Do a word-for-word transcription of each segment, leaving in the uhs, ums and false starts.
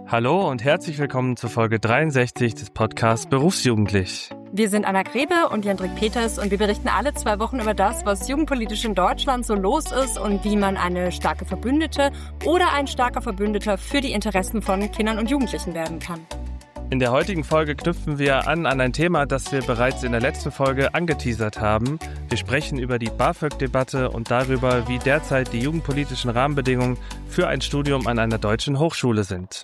Hallo und herzlich willkommen zur Folge dreiundsechzig des Podcasts Berufsjugendlich. Wir sind Anna Grebe und Jendrik Peters und wir berichten alle zwei Wochen über das, was jugendpolitisch in Deutschland so los ist und wie man eine starke Verbündete oder ein starker Verbündeter für die Interessen von Kindern und Jugendlichen werden kann. In der heutigen Folge knüpfen wir an an ein Thema, das wir bereits in der letzten Folge angeteasert haben. Wir sprechen über die BAföG-Debatte und darüber, wie derzeit die jugendpolitischen Rahmenbedingungen für ein Studium an einer deutschen Hochschule sind.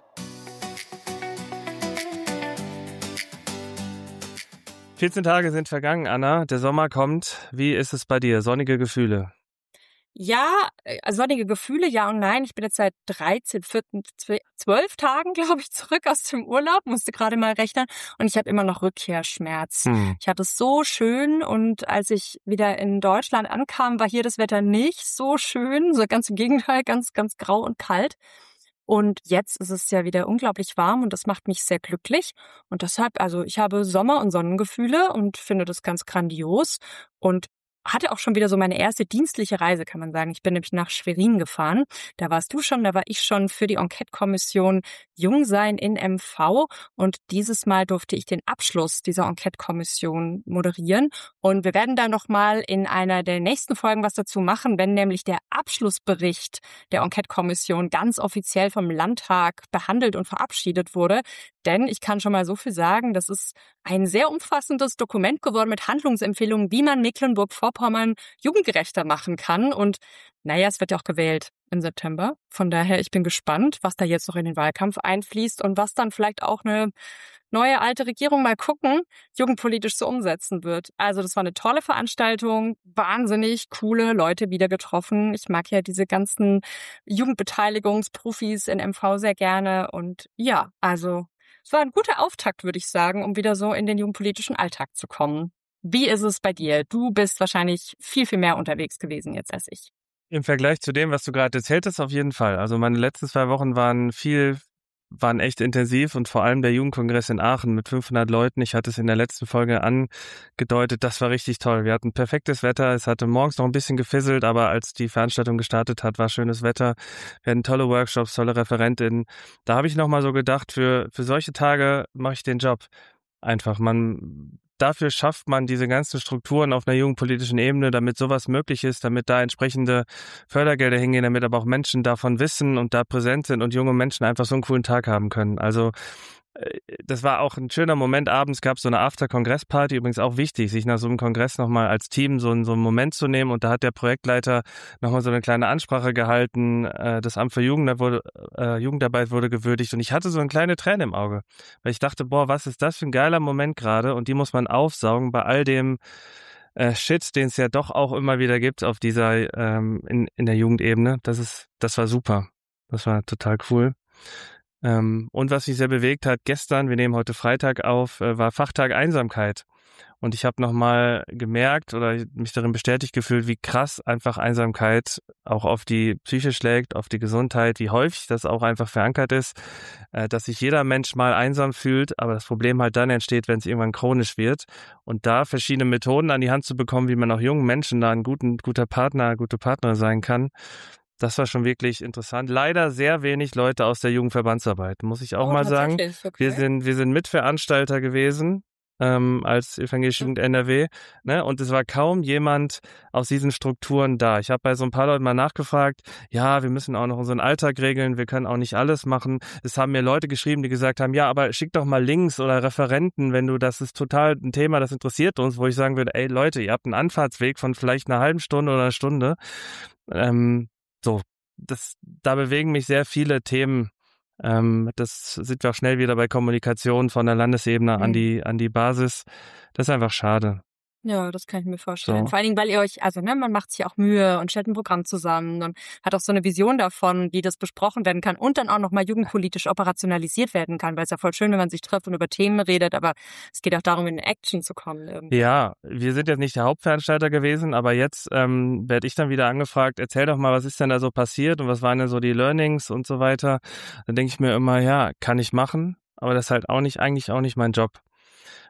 vierzehn Tage sind vergangen, Anna. Der Sommer kommt. Wie ist es bei dir? Sonnige Gefühle? Ja, sonnige Gefühle, ja und nein. Ich bin jetzt seit dreizehn, vierzehn, zwölf Tagen, glaube ich, zurück aus dem Urlaub. Musste gerade mal rechnen. Und ich habe immer noch Rückkehrschmerz. Hm. Ich hatte es so schön. Und als ich wieder in Deutschland ankam, war hier das Wetter nicht so schön. So ganz im Gegenteil, ganz, ganz grau und kalt. Und jetzt ist es ja wieder unglaublich warm und das macht mich sehr glücklich. Und deshalb, also ich habe Sommer- und Sonnengefühle und finde das ganz grandios und hatte auch schon wieder so meine erste dienstliche Reise, kann man sagen. Ich bin nämlich nach Schwerin gefahren. Da warst du schon, da war ich schon für die Enquete-Kommission Jungsein in M V. Und dieses Mal durfte ich den Abschluss dieser Enquete-Kommission moderieren. Und wir werden da nochmal in einer der nächsten Folgen was dazu machen, wenn nämlich der Abschlussbericht der Enquete-Kommission ganz offiziell vom Landtag behandelt und verabschiedet wurde. Denn ich kann schon mal so viel sagen, das ist ein sehr umfassendes Dokument geworden mit Handlungsempfehlungen, wie man Mecklenburg-Vorpommern jugendgerechter machen kann. Und naja, es wird ja auch gewählt im September. Von daher, ich bin gespannt, was da jetzt noch in den Wahlkampf einfließt und was dann vielleicht auch eine neue alte Regierung, mal gucken, jugendpolitisch so umsetzen wird. Also das war eine tolle Veranstaltung, wahnsinnig coole Leute wieder getroffen. Ich mag ja diese ganzen Jugendbeteiligungsprofis in M V sehr gerne. Und ja, also es war ein guter Auftakt, würde ich sagen, um wieder so in den jugendpolitischen Alltag zu kommen. Wie ist es bei dir? Du bist wahrscheinlich viel, viel mehr unterwegs gewesen jetzt als ich. Im Vergleich zu dem, was du gerade erzählt hast, auf jeden Fall. Also meine letzten zwei Wochen waren viel, waren echt intensiv und vor allem der Jugendkongress in Aachen mit fünfhundert Leuten. Ich hatte es in der letzten Folge angedeutet, das war richtig toll. Wir hatten perfektes Wetter, es hatte morgens noch ein bisschen gefisselt, aber als die Veranstaltung gestartet hat, war schönes Wetter. Wir hatten tolle Workshops, tolle Referentinnen. Da habe ich nochmal so gedacht, für, für solche Tage mache ich den Job. Einfach, man, dafür schafft man diese ganzen Strukturen auf einer jugendpolitischen Ebene, damit sowas möglich ist, damit da entsprechende Fördergelder hingehen, damit aber auch Menschen davon wissen und da präsent sind und junge Menschen einfach so einen coolen Tag haben können. Also das war auch ein schöner Moment. Abends gab es so eine After-Kongress-Party, übrigens auch wichtig, sich nach so einem Kongress nochmal als Team so einen, so einen Moment zu nehmen. Und da hat der Projektleiter nochmal so eine kleine Ansprache gehalten. Das Amt für Jugend wurde, äh, Jugendarbeit wurde gewürdigt. Und ich hatte so eine kleine Träne im Auge, weil ich dachte, boah, was ist das für ein geiler Moment gerade? Und die muss man aufsaugen bei all dem äh, Shit, den es ja doch auch immer wieder gibt auf dieser, ähm, in, in der Jugendebene. Das ist, das war super. Das war total cool. Ähm, und was mich sehr bewegt hat, gestern, wir nehmen heute Freitag auf, äh, war Fachtag Einsamkeit. Und ich habe nochmal gemerkt oder mich darin bestätigt gefühlt, wie krass einfach Einsamkeit auch auf die Psyche schlägt, auf die Gesundheit, wie häufig das auch einfach verankert ist, äh, dass sich jeder Mensch mal einsam fühlt, aber das Problem halt dann entsteht, wenn es irgendwann chronisch wird. Und da verschiedene Methoden an die Hand zu bekommen, wie man auch jungen Menschen da ein guten, guter Partner, gute Partnerin sein kann, das war schon wirklich interessant. Leider sehr wenig Leute aus der Jugendverbandsarbeit, muss ich auch oh, mal sagen. Okay. Wir sind, wir sind Mitveranstalter gewesen ähm, als Evangelische Jugend N R W, ne? Und es war kaum jemand aus diesen Strukturen da. Ich habe bei so ein paar Leuten mal nachgefragt, ja, wir müssen auch noch unseren Alltag regeln, wir können auch nicht alles machen. Es haben mir Leute geschrieben, die gesagt haben, ja, aber schick doch mal Links oder Referenten, wenn du, das ist total ein Thema, das interessiert uns, wo ich sagen würde, ey Leute, ihr habt einen Anfahrtsweg von vielleicht einer halben Stunde oder einer Stunde. Ähm, So, das, da bewegen mich sehr viele Themen. Ähm, das sind wir auch schnell wieder bei Kommunikation von der Landesebene mhm. an die an die Basis. Das ist einfach schade. Ja, das kann ich mir vorstellen. So. Vor allen Dingen, weil ihr euch, also ne, man macht sich auch Mühe und stellt ein Programm zusammen und hat auch so eine Vision davon, wie das besprochen werden kann und dann auch nochmal jugendpolitisch operationalisiert werden kann, weil es ja voll schön, wenn man sich trifft und über Themen redet, aber es geht auch darum, in Action zu kommen. Irgendwie. Ja, wir sind jetzt nicht der Hauptveranstalter gewesen, aber jetzt ähm, werde ich dann wieder angefragt, erzähl doch mal, was ist denn da so passiert und was waren denn so die Learnings und so weiter. Dann denke ich mir immer, ja, kann ich machen, aber das ist halt auch nicht, eigentlich auch nicht mein Job.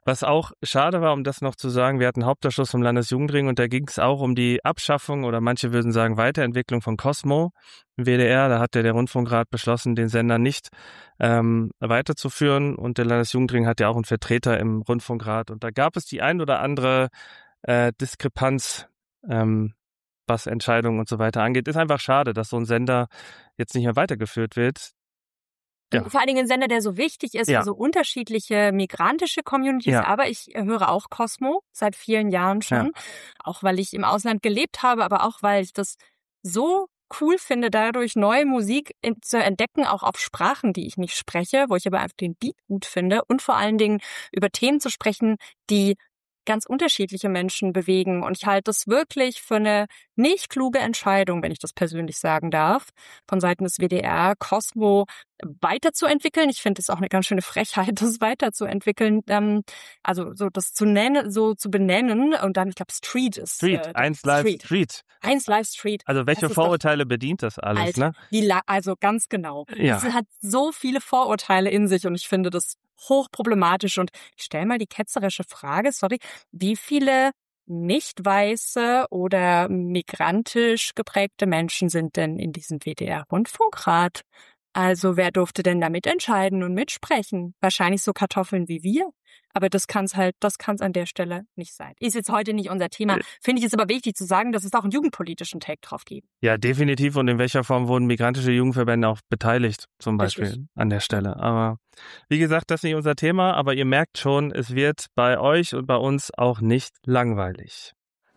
Was auch schade war, um das noch zu sagen, wir hatten einen Hauptausschuss vom Landesjugendring und da ging es auch um die Abschaffung oder manche würden sagen Weiterentwicklung von Cosmo im W D R. Da hat ja der Rundfunkrat beschlossen, den Sender nicht ähm, weiterzuführen und der Landesjugendring hat ja auch einen Vertreter im Rundfunkrat und da gab es die ein oder andere äh, Diskrepanz, ähm, was Entscheidungen und so weiter angeht. Ist einfach schade, dass so ein Sender jetzt nicht mehr weitergeführt wird. Ja. Vor allen Dingen ein Sender, der so wichtig ist ja. für so unterschiedliche migrantische Communities. Ja. Aber ich höre auch Cosmo seit vielen Jahren schon. Ja. Auch weil ich im Ausland gelebt habe, aber auch weil ich das so cool finde, dadurch neue Musik in, zu entdecken, auch auf Sprachen, die ich nicht spreche, wo ich aber einfach den Beat gut finde. Und vor allen Dingen über Themen zu sprechen, die ganz unterschiedliche Menschen bewegen. Und ich halte das wirklich für eine nicht kluge Entscheidung, wenn ich das persönlich sagen darf, von Seiten des W D R, Cosmo weiterzuentwickeln. Ich finde es auch eine ganz schöne Frechheit, das weiterzuentwickeln. Ähm, also so das zu nennen, so zu benennen. Und dann, ich glaube, Street ist Street, äh, eins Live Street. Street. Eins Live Street. Also welche Vorurteile doch, bedient das alles, Alter, ne? Wie la- also ganz genau. Ja. Es hat so viele Vorurteile in sich und ich finde das hochproblematisch. Und ich stelle mal die ketzerische Frage, sorry, wie viele nicht weiße oder migrantisch geprägte Menschen sind denn in diesem W D R-Rundfunkrat? Also wer durfte denn da mitentscheiden und mitsprechen? Wahrscheinlich so Kartoffeln wie wir. Aber das kann es halt, das kann es an der Stelle nicht sein. Ist jetzt heute nicht unser Thema. Finde ich es aber wichtig zu sagen, dass es auch einen jugendpolitischen Take drauf gibt. Ja, definitiv. Und in welcher Form wurden migrantische Jugendverbände auch beteiligt, zum Beispiel Richtig. An der Stelle. Aber wie gesagt, das ist nicht unser Thema. Aber ihr merkt schon, es wird bei euch und bei uns auch nicht langweilig.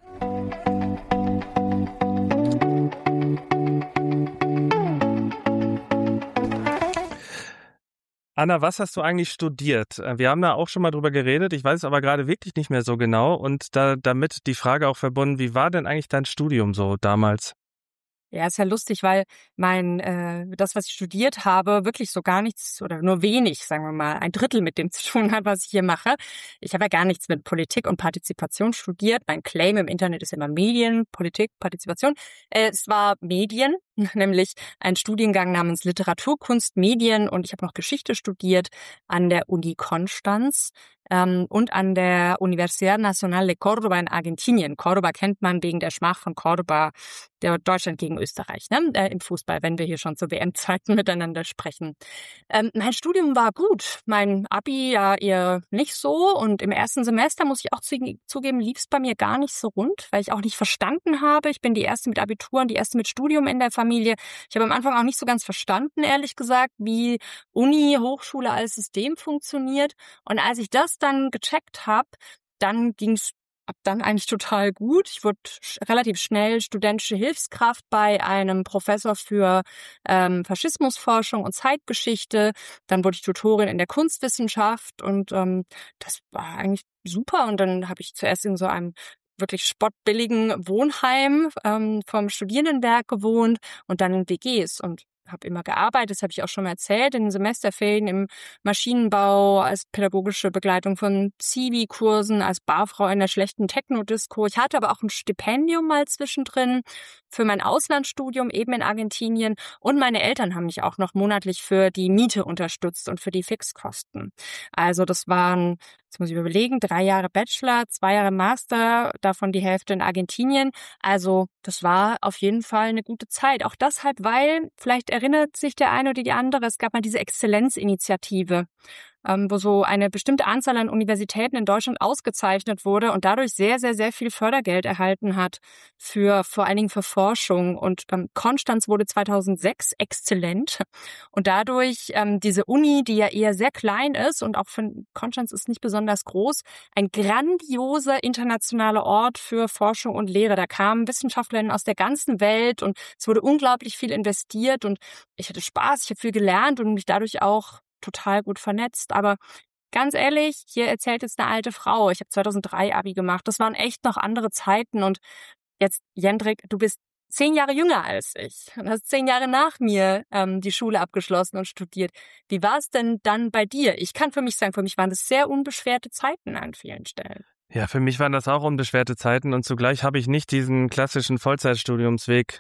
Anna, was hast du eigentlich studiert? Wir haben da auch schon mal drüber geredet, ich weiß es aber gerade wirklich nicht mehr so genau und da damit die Frage auch verbunden, wie war denn eigentlich dein Studium so damals? Ja, ist ja lustig, weil mein äh, das, was ich studiert habe, wirklich so gar nichts oder nur wenig, sagen wir mal, ein Drittel mit dem zu tun hat, was ich hier mache. Ich habe ja gar nichts mit Politik und Partizipation studiert. Mein Claim im Internet ist immer Medien, Politik, Partizipation. Äh, es war Medien, nämlich ein Studiengang namens Literaturkunst, Medien und ich habe noch Geschichte studiert an der Uni Konstanz ähm, und an der Universidad Nacional de Córdoba in Argentinien. Córdoba kennt man wegen der Schmach von Córdoba, der Deutschland gegen Österreich, ne? Äh, im Fußball, wenn wir hier schon zu W M-Zeiten miteinander sprechen. Ähm, mein Studium war gut, mein Abi ja eher nicht so und im ersten Semester, muss ich auch zugeben, lief es bei mir gar nicht so rund, weil ich auch nicht verstanden habe. Ich bin die erste mit Abitur und die erste mit Studium in der Familie. Ich habe am Anfang auch nicht so ganz verstanden, ehrlich gesagt, wie Uni, Hochschule als System funktioniert. Und als ich das dann gecheckt habe, dann ging es ab dann eigentlich total gut. Ich wurde relativ schnell studentische Hilfskraft bei einem Professor für ähm, Faschismusforschung und Zeitgeschichte. Dann wurde ich Tutorin in der Kunstwissenschaft und ähm, das war eigentlich super. Und dann habe ich zuerst in so einem wirklich spottbilligen Wohnheim ähm, vom Studierendenwerk gewohnt und dann in W Gs und habe immer gearbeitet, das habe ich auch schon mal erzählt, in den Semesterferien im Maschinenbau, als pädagogische Begleitung von Zivi-Kursen, als Barfrau in der schlechten Techno-Disco. Ich hatte aber auch ein Stipendium mal zwischendrin für mein Auslandsstudium eben in Argentinien und meine Eltern haben mich auch noch monatlich für die Miete unterstützt und für die Fixkosten. Also das waren, jetzt muss ich überlegen, drei Jahre Bachelor, zwei Jahre Master, davon die Hälfte in Argentinien. Also das war auf jeden Fall eine gute Zeit. Auch deshalb, weil, vielleicht erinnert sich der eine oder die andere, es gab mal diese Exzellenzinitiative, ähm, wo so eine bestimmte Anzahl an Universitäten in Deutschland ausgezeichnet wurde und dadurch sehr, sehr, sehr viel Fördergeld erhalten hat für vor allen Dingen für Forschung. Und ähm, Konstanz wurde zweitausendsechs exzellent und dadurch ähm, diese Uni, die ja eher sehr klein ist und auch von Konstanz ist nicht besonders groß, ein grandioser internationaler Ort für Forschung und Lehre. Da kamen Wissenschaftlerinnen aus der ganzen Welt und es wurde unglaublich viel investiert und ich hatte Spaß, ich habe viel gelernt und mich dadurch auch total gut vernetzt, aber ganz ehrlich, hier erzählt jetzt eine alte Frau. Ich habe zweitausenddrei Abi gemacht. Das waren echt noch andere Zeiten und jetzt, Jendrik, du bist zehn Jahre jünger als ich und hast zehn Jahre nach mir ähm, die Schule abgeschlossen und studiert. Wie war es denn dann bei dir? Ich kann für mich sagen, für mich waren das sehr unbeschwerte Zeiten an vielen Stellen. Ja, für mich waren das auch unbeschwerte Zeiten und zugleich habe ich nicht diesen klassischen Vollzeitstudiumsweg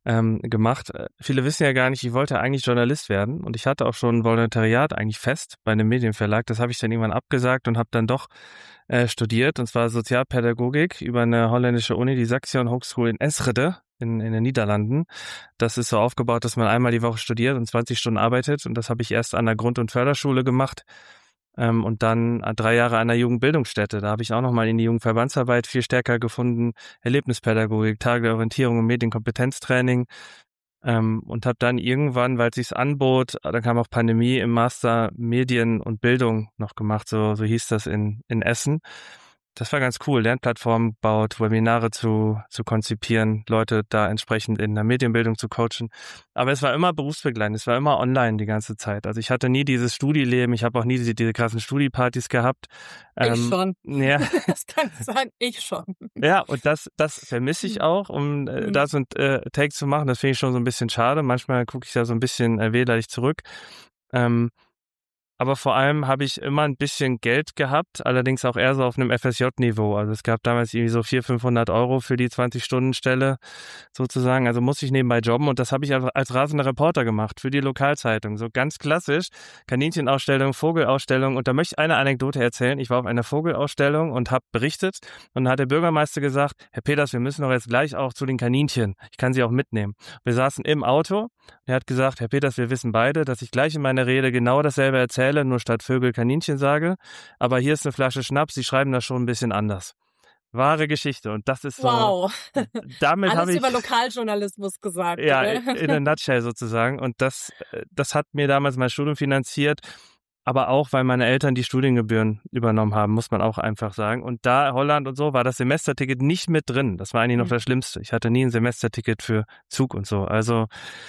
ähm, gemacht. Viele wissen ja gar nicht, ich wollte eigentlich Journalist werden und ich hatte auch schon ein Volontariat eigentlich fest bei einem Medienverlag. Das habe ich dann irgendwann abgesagt und habe dann doch äh, studiert, und zwar Sozialpädagogik über eine holländische Uni, die Saxion Hogeschool in Enschede in, in den Niederlanden. Das ist so aufgebaut, dass man einmal die Woche studiert und zwanzig Stunden arbeitet, und das habe ich erst an der Grund- und Förderschule gemacht. Ähm, und dann drei Jahre an der Jugendbildungsstätte. Da habe ich auch nochmal in die Jugendverbandsarbeit viel stärker gefunden. Erlebnispädagogik, Tage der Orientierung und Medienkompetenztraining. Ähm, und habe dann irgendwann, weil es sich anbot, da kam auch Pandemie, im Master Medien und Bildung noch gemacht. So, so hieß das in, in Essen. Das war ganz cool, Lernplattformen baut, Webinare zu, zu konzipieren, Leute da entsprechend in der Medienbildung zu coachen. Aber es war immer berufsbegleitend, es war immer online die ganze Zeit. Also ich hatte nie dieses Studieleben, ich habe auch nie diese, diese krassen Studiepartys gehabt. Ich ähm, schon. Ja. Das kann ich sagen, ich schon. Ja, und das, das vermisse ich auch, um äh, Mhm. da so ein äh, Take zu machen. Das finde ich schon so ein bisschen schade. Manchmal gucke ich da so ein bisschen äh, wehleidig zurück. Ähm, Aber vor allem habe ich immer ein bisschen Geld gehabt, allerdings auch eher so auf einem F S J-Niveau. Also es gab damals irgendwie so vierhundert, fünfhundert Euro für die zwanzig-Stunden-Stelle sozusagen. Also musste ich nebenbei jobben, und das habe ich als rasender Reporter gemacht für die Lokalzeitung. So ganz klassisch, Kaninchenausstellung, Vogelausstellung. Und da möchte ich eine Anekdote erzählen. Ich war auf einer Vogelausstellung und habe berichtet, und dann hat der Bürgermeister gesagt, Herr Peters, wir müssen doch jetzt gleich auch zu den Kaninchen. Ich kann sie auch mitnehmen. Wir saßen im Auto. Er hat gesagt, Herr Peters, wir wissen beide, dass ich gleich in meiner Rede genau dasselbe erzähle, nur statt Vögel Kaninchen sage. Aber hier ist eine Flasche Schnaps, Sie schreiben das schon ein bisschen anders. Wahre Geschichte. Und das ist so, wow. damit habe Alles ich... über Lokaljournalismus gesagt. Ja, oder? in a nutshell sozusagen. Und das, das hat mir damals mein Studium finanziert. Aber auch, weil meine Eltern die Studiengebühren übernommen haben, muss man auch einfach sagen. Und da Holland und so war das Semesterticket nicht mit drin. Das war eigentlich noch Mhm. das Schlimmste. Ich hatte nie ein Semesterticket für Zug und so. Also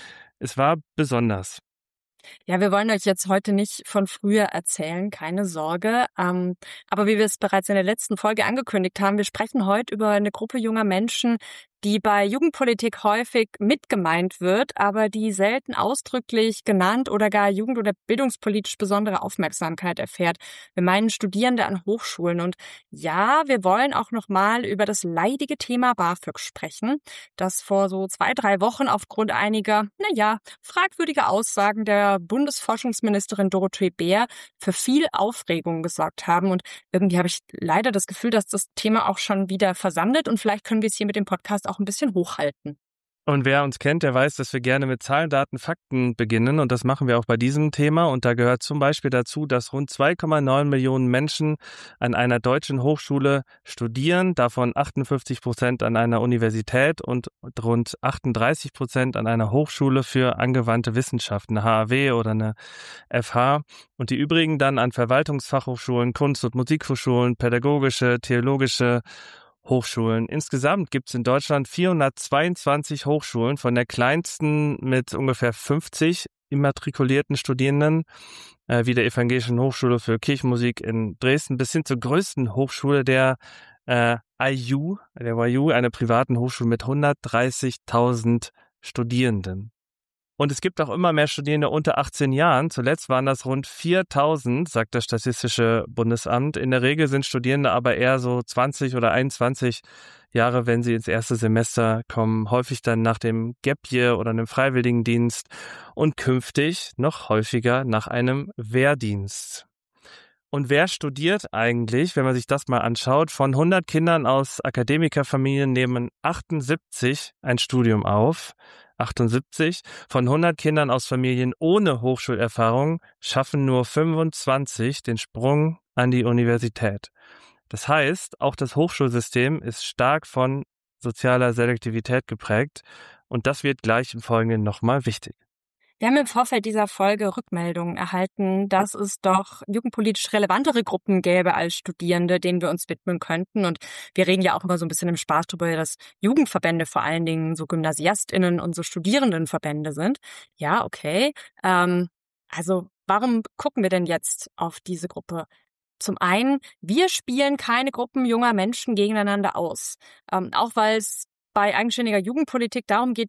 es war besonders. Ja, wir wollen euch jetzt heute nicht von früher erzählen, keine Sorge. Ähm, aber wie wir es bereits in der letzten Folge angekündigt haben, wir sprechen heute über eine Gruppe junger Menschen, die bei Jugendpolitik häufig mitgemeint wird, aber die selten ausdrücklich genannt oder gar jugend- oder bildungspolitisch besondere Aufmerksamkeit erfährt. Wir meinen Studierende an Hochschulen. Und ja, wir wollen auch nochmal über das leidige Thema BAföG sprechen, das vor so zwei, drei Wochen aufgrund einiger, naja, fragwürdiger Aussagen der Bundesforschungsministerin Dorothee Bär für viel Aufregung gesorgt haben. Und irgendwie habe ich leider das Gefühl, dass das Thema auch schon wieder versandet, und vielleicht können wir es hier mit dem Podcast auch ein bisschen hochhalten. Und wer uns kennt, der weiß, dass wir gerne mit Zahlen, Daten, Fakten beginnen, und das machen wir auch bei diesem Thema. Und da gehört zum Beispiel dazu, dass rund zwei Komma neun Millionen Menschen an einer deutschen Hochschule studieren, davon achtundfünfzig Prozent an einer Universität und rund achtunddreißig Prozent an einer Hochschule für angewandte Wissenschaften, eine H A W oder eine F H, und die übrigen dann an Verwaltungsfachhochschulen, Kunst- und Musikhochschulen, pädagogische, theologische Hochschulen. Insgesamt gibt es in Deutschland vierhundertzweiundzwanzig Hochschulen, von der kleinsten mit ungefähr fünfzig immatrikulierten Studierenden, äh, wie der Evangelischen Hochschule für Kirchenmusik in Dresden, bis hin zur größten Hochschule, der äh, I U, der Y U, einer privaten Hochschule mit hundertdreißigtausend Studierenden. Und es gibt auch immer mehr Studierende unter achtzehn Jahren. Zuletzt waren das rund viertausend, sagt das Statistische Bundesamt. In der Regel sind Studierende aber eher so zwanzig oder einundzwanzig Jahre, wenn sie ins erste Semester kommen. Häufig dann nach dem Gap Year oder einem Freiwilligendienst und künftig noch häufiger nach einem Wehrdienst. Und wer studiert eigentlich, wenn man sich das mal anschaut? Von hundert Kindern aus Akademikerfamilien nehmen achtundsiebzig ein Studium auf. achtundsiebzig. Von hundert Kindern aus Familien ohne Hochschulerfahrung schaffen nur fünfundzwanzig den Sprung an die Universität. Das heißt, auch das Hochschulsystem ist stark von sozialer Selektivität geprägt, und das wird gleich im Folgenden nochmal wichtig. Wir haben im Vorfeld dieser Folge Rückmeldungen erhalten, dass es doch jugendpolitisch relevantere Gruppen gäbe als Studierende, denen wir uns widmen könnten. Und wir reden ja auch immer so ein bisschen im Spaß darüber, dass Jugendverbände vor allen Dingen so GymnasiastInnen und so Studierendenverbände sind. Ja, okay. Ähm, also warum gucken wir denn jetzt auf diese Gruppe? Zum einen, wir spielen keine Gruppen junger Menschen gegeneinander aus. Ähm, auch weil es bei eigenständiger Jugendpolitik darum geht, dass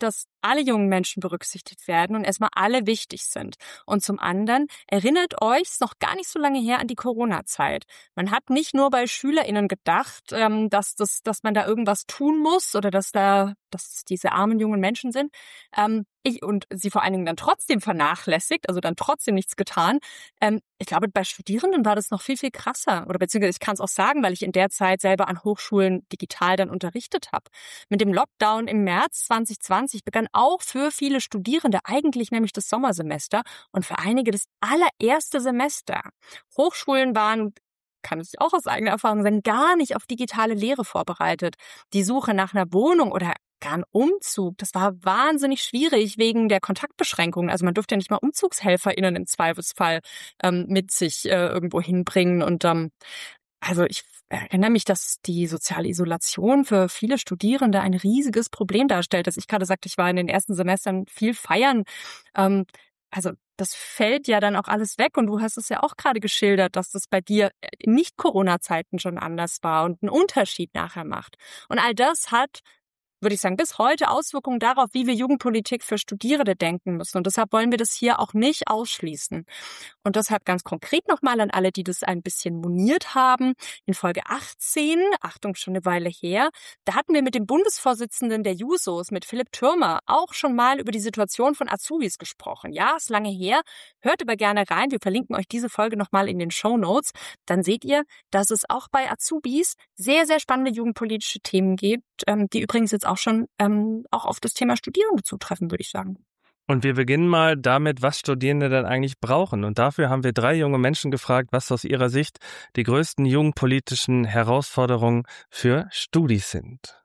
alle jungen Menschen berücksichtigt werden und erstmal alle wichtig sind. Und zum anderen erinnert euch, es ist noch gar nicht so lange her an die Corona-Zeit. Man hat nicht nur bei SchülerInnen gedacht, ähm, dass, das, dass man da irgendwas tun muss oder dass da dass es diese armen jungen Menschen sind. Ähm, ich und sie vor allen Dingen dann trotzdem vernachlässigt, also dann trotzdem nichts getan. Ähm, ich glaube, bei Studierenden war das noch viel, viel krasser. Oder beziehungsweise ich kann es auch sagen, weil ich in der Zeit selber an Hochschulen digital dann unterrichtet habe. Mit dem Lockdown im März zwanzig zwanzig begann auch für viele Studierende eigentlich nämlich das Sommersemester und für einige das allererste Semester. Hochschulen waren, kann ich auch aus eigener Erfahrung sagen, gar nicht auf digitale Lehre vorbereitet. Die Suche nach einer Wohnung oder gar ein Umzug, das war wahnsinnig schwierig wegen der Kontaktbeschränkungen. Also man durfte ja nicht mal UmzugshelferInnen im Zweifelsfall ähm, mit sich äh, irgendwo hinbringen. Und ähm, also ich erinnere mich, dass die soziale Isolation für viele Studierende ein riesiges Problem darstellt. Dass ich gerade sagte, ich war in den ersten Semestern viel feiern. Ähm, also das fällt ja dann auch alles weg. Und du hast es ja auch gerade geschildert, dass das bei dir in Nicht-Corona-Zeiten schon anders war und einen Unterschied nachher macht. Und all das hat, würde ich sagen, bis heute Auswirkungen darauf, wie wir Jugendpolitik für Studierende denken müssen. Und deshalb wollen wir das hier auch nicht ausschließen. Und deshalb ganz konkret nochmal an alle, die das ein bisschen moniert haben. In Folge achtzehn, Achtung, schon eine Weile her, da hatten wir mit dem Bundesvorsitzenden der Jusos, mit Philipp Türmer, auch schon mal über die Situation von Azubis gesprochen. Ja, ist lange her. Hört aber gerne rein. Wir verlinken euch diese Folge nochmal in den Shownotes. Dann seht ihr, dass es auch bei Azubis sehr, sehr spannende jugendpolitische Themen gibt, die übrigens jetzt auch schon ähm, auch auf das Thema Studierende zutreffen, würde ich sagen. Und wir beginnen mal damit, was Studierende dann eigentlich brauchen. Und dafür haben wir drei junge Menschen gefragt, was aus ihrer Sicht die größten jugendpolitischen Herausforderungen für Studis sind.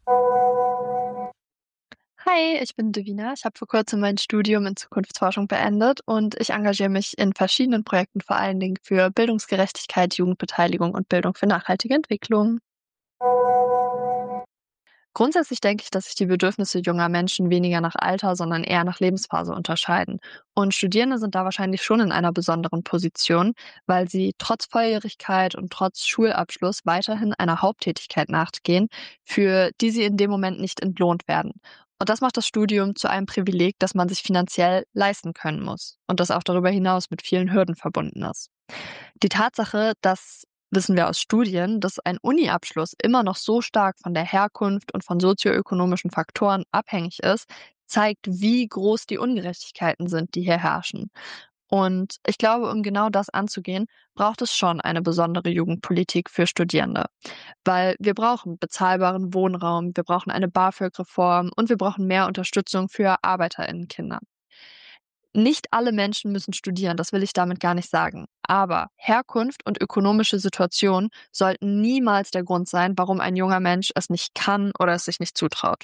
Hi, ich bin Devina. Ich habe vor kurzem mein Studium in Zukunftsforschung beendet und ich engagiere mich in verschiedenen Projekten, vor allen Dingen für Bildungsgerechtigkeit, Jugendbeteiligung und Bildung für nachhaltige Entwicklung. Grundsätzlich denke ich, dass sich die Bedürfnisse junger Menschen weniger nach Alter, sondern eher nach Lebensphase unterscheiden. Und Studierende sind da wahrscheinlich schon in einer besonderen Position, weil sie trotz Volljährigkeit und trotz Schulabschluss weiterhin einer Haupttätigkeit nachgehen, für die sie in dem Moment nicht entlohnt werden. Und das macht das Studium zu einem Privileg, das man sich finanziell leisten können muss und das auch darüber hinaus mit vielen Hürden verbunden ist. Die Tatsache, dass wissen wir aus Studien, dass ein Uni-Abschluss immer noch so stark von der Herkunft und von sozioökonomischen Faktoren abhängig ist, zeigt, wie groß die Ungerechtigkeiten sind, die hier herrschen. Und ich glaube, um genau das anzugehen, braucht es schon eine besondere Jugendpolitik für Studierende. Weil wir brauchen bezahlbaren Wohnraum, wir brauchen eine BAföG-Reform und wir brauchen mehr Unterstützung für ArbeiterInnen-Kinder. Nicht alle Menschen müssen studieren, das will ich damit gar nicht sagen. Aber Herkunft und ökonomische Situation sollten niemals der Grund sein, warum ein junger Mensch es nicht kann oder es sich nicht zutraut.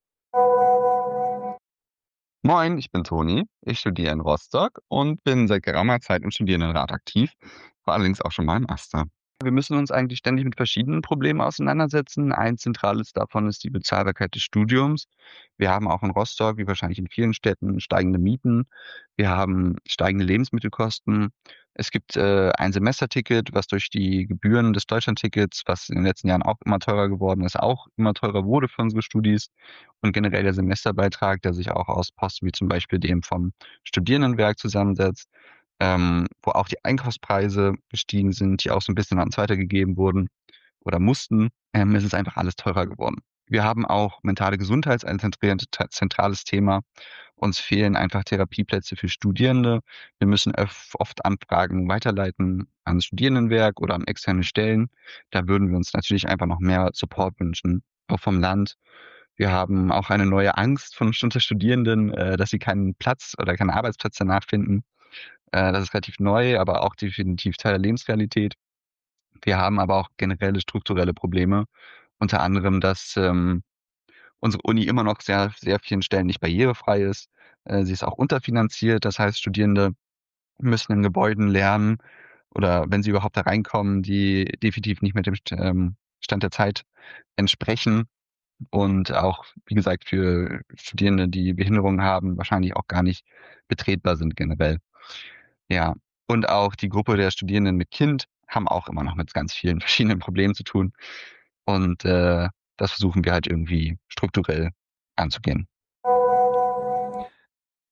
Moin, ich bin Toni. Ich studiere in Rostock und bin seit geraumer Zeit im Studierendenrat aktiv, war allerdings auch schon mal im Master. Wir müssen uns eigentlich ständig mit verschiedenen Problemen auseinandersetzen. Ein zentrales davon ist die Bezahlbarkeit des Studiums. Wir haben auch in Rostock, wie wahrscheinlich in vielen Städten, steigende Mieten. Wir haben steigende Lebensmittelkosten. Es gibt äh, ein Semesterticket, was durch die Gebühren des Deutschlandtickets, was in den letzten Jahren auch immer teurer geworden ist, auch immer teurer wurde für unsere Studis. Und generell der Semesterbeitrag, der sich auch aus Posten wie zum Beispiel dem vom Studierendenwerk zusammensetzt, ähm, wo auch die Einkaufspreise gestiegen sind, die auch so ein bisschen an uns weitergegeben wurden oder mussten, ähm, ist es einfach alles teurer geworden. Wir haben auch mentale Gesundheit als ein zentrales Thema. Uns fehlen einfach Therapieplätze für Studierende. Wir müssen öf- oft Anfragen weiterleiten an das Studierendenwerk oder an externe Stellen. Da würden wir uns natürlich einfach noch mehr Support wünschen, auch vom Land. Wir haben auch eine neue Angst von unter Studierenden, äh, dass sie keinen Platz oder keinen Arbeitsplatz danach finden. Äh, das ist relativ neu, aber auch definitiv Teil der Lebensrealität. Wir haben aber auch generelle strukturelle Probleme. Unter anderem, dass ähm, unsere Uni immer noch sehr, sehr vielen Stellen nicht barrierefrei ist. Äh, sie ist auch unterfinanziert. Das heißt, Studierende müssen in Gebäuden lernen oder wenn sie überhaupt da reinkommen, die definitiv nicht mit dem ähm, Stand der Zeit entsprechen. Und auch, wie gesagt, für Studierende, die Behinderungen haben, wahrscheinlich auch gar nicht betretbar sind generell. Ja, und auch die Gruppe der Studierenden mit Kind haben auch immer noch mit ganz vielen verschiedenen Problemen zu tun. Und äh, das versuchen wir halt irgendwie strukturell anzugehen.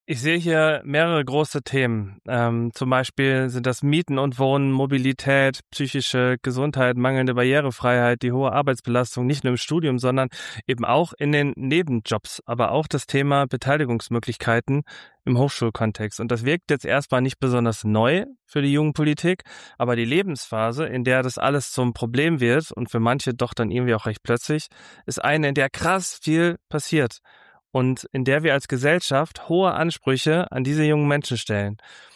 Ich sehe hier mehrere große Themen. Ähm, zum Beispiel sind das Mieten und Wohnen, Mobilität, psychische Gesundheit, mangelnde Barrierefreiheit, die hohe Arbeitsbelastung, nicht nur im Studium, sondern eben auch in den Nebenjobs, aber auch das Thema Beteiligungsmöglichkeiten im Hochschulkontext. Und das wirkt jetzt erstmal nicht besonders neu für die Jugendpolitik, aber die Lebensphase, in der das alles zum Problem wird und für manche doch dann irgendwie auch recht plötzlich, ist eine, in der krass viel passiert. Und in der wir als Gesellschaft hohe Ansprüche an diese jungen Menschen stellen.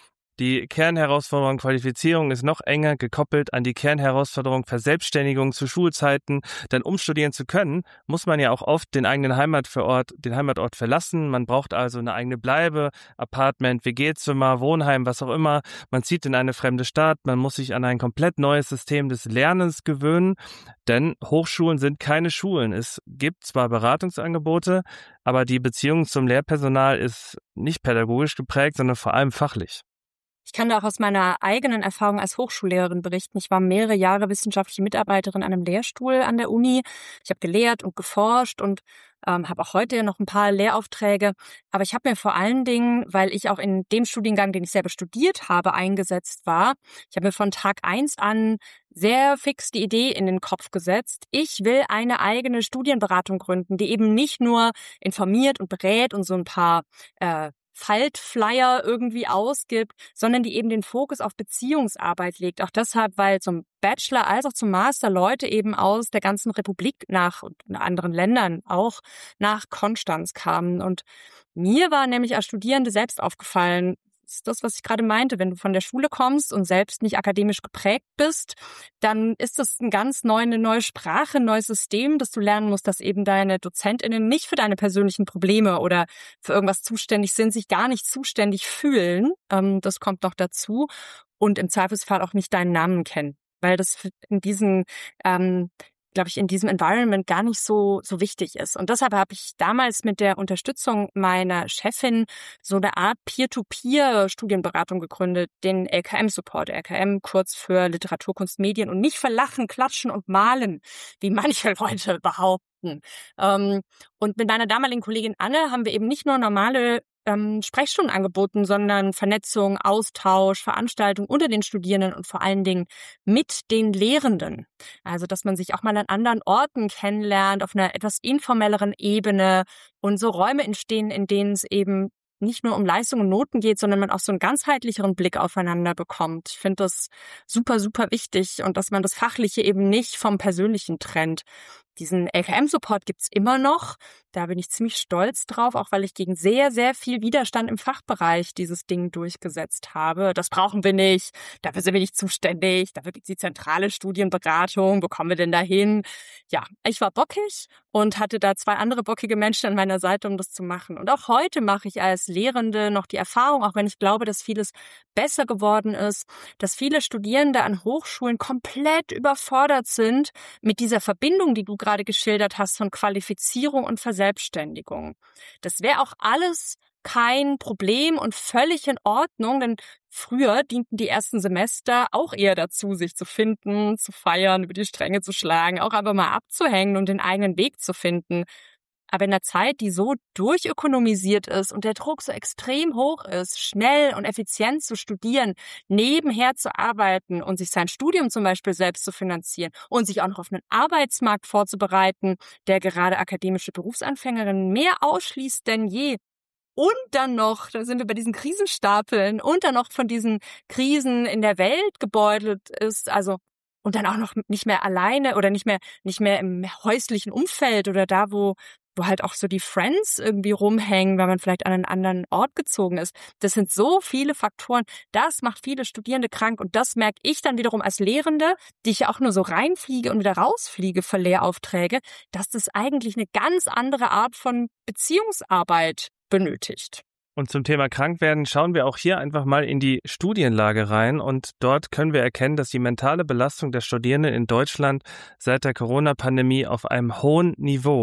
Die Kernherausforderung Qualifizierung ist noch enger gekoppelt an die Kernherausforderung Verselbstständigung zu Schulzeiten, denn um studieren zu können, muss man ja auch oft den eigenen Heimatort, den Heimatort verlassen. Man braucht also eine eigene Bleibe, Apartment, W G-Zimmer, Wohnheim, was auch immer. Man zieht in eine fremde Stadt, man muss sich an ein komplett neues System des Lernens gewöhnen, denn Hochschulen sind keine Schulen. Es gibt zwar Beratungsangebote, aber die Beziehung zum Lehrpersonal ist nicht pädagogisch geprägt, sondern vor allem fachlich. Ich kann da auch aus meiner eigenen Erfahrung als Hochschullehrerin berichten. Ich war mehrere Jahre wissenschaftliche Mitarbeiterin an einem Lehrstuhl an der Uni. Ich habe gelehrt und geforscht und ähm, habe auch heute ja noch ein paar Lehraufträge. Aber ich habe mir vor allen Dingen, weil ich auch in dem Studiengang, den ich selber studiert habe, eingesetzt war, ich habe mir von Tag eins an sehr fix die Idee in den Kopf gesetzt. Ich will eine eigene Studienberatung gründen, die eben nicht nur informiert und berät und so ein paar äh, Faltflyer irgendwie ausgibt, sondern die eben den Fokus auf Beziehungsarbeit legt. Auch deshalb, weil zum Bachelor als auch zum Master Leute eben aus der ganzen Republik nach und in anderen Ländern auch nach Konstanz kamen. Und mir war nämlich als Studierende selbst aufgefallen, ist das, was ich gerade meinte, wenn du von der Schule kommst und selbst nicht akademisch geprägt bist, dann ist das ein ganz neu, eine neue Sprache, ein neues System, das du lernen musst, dass eben deine DozentInnen nicht für deine persönlichen Probleme oder für irgendwas zuständig sind, sich gar nicht zuständig fühlen. Ähm, das kommt noch dazu. Und im Zweifelsfall auch nicht deinen Namen kennen, weil das in diesen ähm, glaube ich, in diesem Environment gar nicht so so wichtig ist. Und deshalb habe ich damals mit der Unterstützung meiner Chefin so eine Art Peer-to-Peer-Studienberatung gegründet, den L K M-Support. L K M kurz für Literatur, Kunst, Medien und nicht für Lachen, Klatschen und Malen, wie manche Leute behaupten. Ähm, und mit meiner damaligen Kollegin Anne haben wir eben nicht nur normale ähm, Sprechstunden angeboten, sondern Vernetzung, Austausch, Veranstaltung unter den Studierenden und vor allen Dingen mit den Lehrenden. Also, dass man sich auch mal an anderen Orten kennenlernt, auf einer etwas informelleren Ebene und so Räume entstehen, in denen es eben nicht nur um Leistung und Noten geht, sondern man auch so einen ganzheitlicheren Blick aufeinander bekommt. Ich finde das super, super wichtig und dass man das Fachliche eben nicht vom Persönlichen trennt. Diesen L K M-Support gibt's immer noch. Da bin ich ziemlich stolz drauf, auch weil ich gegen sehr, sehr viel Widerstand im Fachbereich dieses Ding durchgesetzt habe. Das brauchen wir nicht. Dafür sind wir nicht zuständig. Dafür gibt's die zentrale Studienberatung. Wo kommen wir denn da hin? Ja, ich war bockig und hatte da zwei andere bockige Menschen an meiner Seite, um das zu machen. Und auch heute mache ich als Lehrende noch die Erfahrung, auch wenn ich glaube, dass vieles besser geworden ist, dass viele Studierende an Hochschulen komplett überfordert sind mit dieser Verbindung, die du gerade geschildert hast, von Qualifizierung und Verselbstständigung. Das wäre auch alles kein Problem und völlig in Ordnung, denn früher dienten die ersten Semester auch eher dazu, sich zu finden, zu feiern, über die Stränge zu schlagen, auch einfach mal abzuhängen und den eigenen Weg zu finden. Aber in einer Zeit, die so durchökonomisiert ist und der Druck so extrem hoch ist, schnell und effizient zu studieren, nebenher zu arbeiten und sich sein Studium zum Beispiel selbst zu finanzieren und sich auch noch auf einen Arbeitsmarkt vorzubereiten, der gerade akademische Berufsanfängerinnen mehr ausschließt denn je. Und dann noch, da sind wir bei diesen Krisenstapeln, und dann noch von diesen Krisen in der Welt gebeutelt ist, also und dann auch noch nicht mehr alleine oder nicht mehr nicht mehr im häuslichen Umfeld oder da, wo wo halt auch so die Friends irgendwie rumhängen, weil man vielleicht an einen anderen Ort gezogen ist. Das sind so viele Faktoren. Das macht viele Studierende krank und das merke ich dann wiederum als Lehrende, die ich ja auch nur so reinfliege und wieder rausfliege für Lehraufträge, dass das eigentlich eine ganz andere Art von Beziehungsarbeit benötigt. Und zum Thema Krankwerden schauen wir auch hier einfach mal in die Studienlage rein und dort können wir erkennen, dass die mentale Belastung der Studierenden in Deutschland seit der Corona-Pandemie auf einem hohen Niveau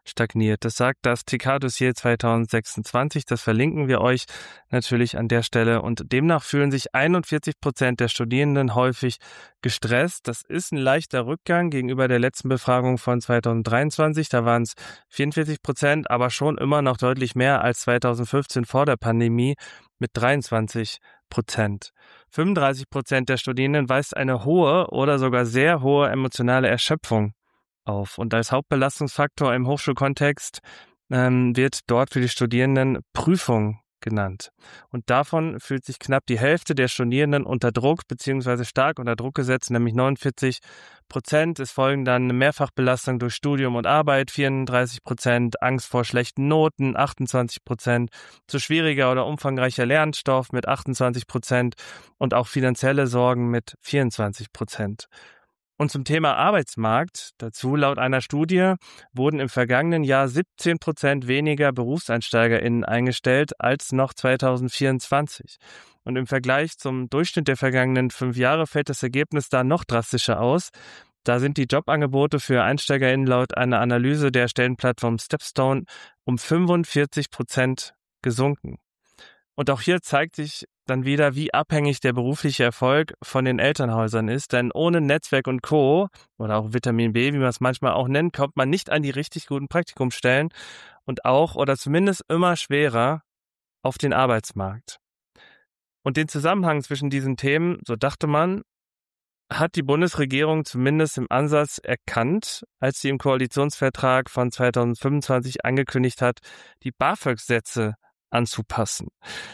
stagniert. Das sagt das T K-Dossier zwanzig sechsundzwanzig. Das verlinken wir euch natürlich an der Stelle. Und demnach fühlen sich einundvierzig Prozent der Studierenden häufig gestresst. Das ist ein leichter Rückgang gegenüber der letzten Befragung von zwanzig dreiundzwanzig. Da waren es vierundvierzig Prozent, aber schon immer noch deutlich mehr als zwanzig fünfzehn vor der Pandemie mit dreiundzwanzig Prozent. fünfunddreißig Prozent der Studierenden weist eine hohe oder sogar sehr hohe emotionale Erschöpfung auf. Und als Hauptbelastungsfaktor im Hochschulkontext ähm, wird dort für die Studierenden Prüfung genannt. Und davon fühlt sich knapp die Hälfte der Studierenden unter Druck bzw. stark unter Druck gesetzt, nämlich neunundvierzig Prozent. Es folgen dann eine Mehrfachbelastung durch Studium und Arbeit, vierunddreißig Prozent, Angst vor schlechten Noten, achtundzwanzig Prozent, zu schwieriger oder umfangreicher Lernstoff mit achtundzwanzig Prozent und auch finanzielle Sorgen mit vierundzwanzig Prozent. Und zum Thema Arbeitsmarkt, dazu laut einer Studie, wurden im vergangenen Jahr siebzehn Prozent weniger BerufseinsteigerInnen eingestellt als noch zwanzig vierundzwanzig. Und im Vergleich zum Durchschnitt der vergangenen fünf Jahre fällt das Ergebnis da noch drastischer aus. Da sind die Jobangebote für EinsteigerInnen laut einer Analyse der Stellenplattform Stepstone um fünfundvierzig Prozent gesunken. Und auch hier zeigt sich dann wieder, wie abhängig der berufliche Erfolg von den Elternhäusern ist. Denn ohne Netzwerk und Co. oder auch Vitamin B, wie man es manchmal auch nennt, kommt man nicht an die richtig guten Praktikumsstellen und auch oder zumindest immer schwerer auf den Arbeitsmarkt. Und den Zusammenhang zwischen diesen Themen, so dachte man, hat die Bundesregierung zumindest im Ansatz erkannt, als sie im Koalitionsvertrag von zwanzig fünfundzwanzig angekündigt hat, die BAföG-Sätze anzupassen.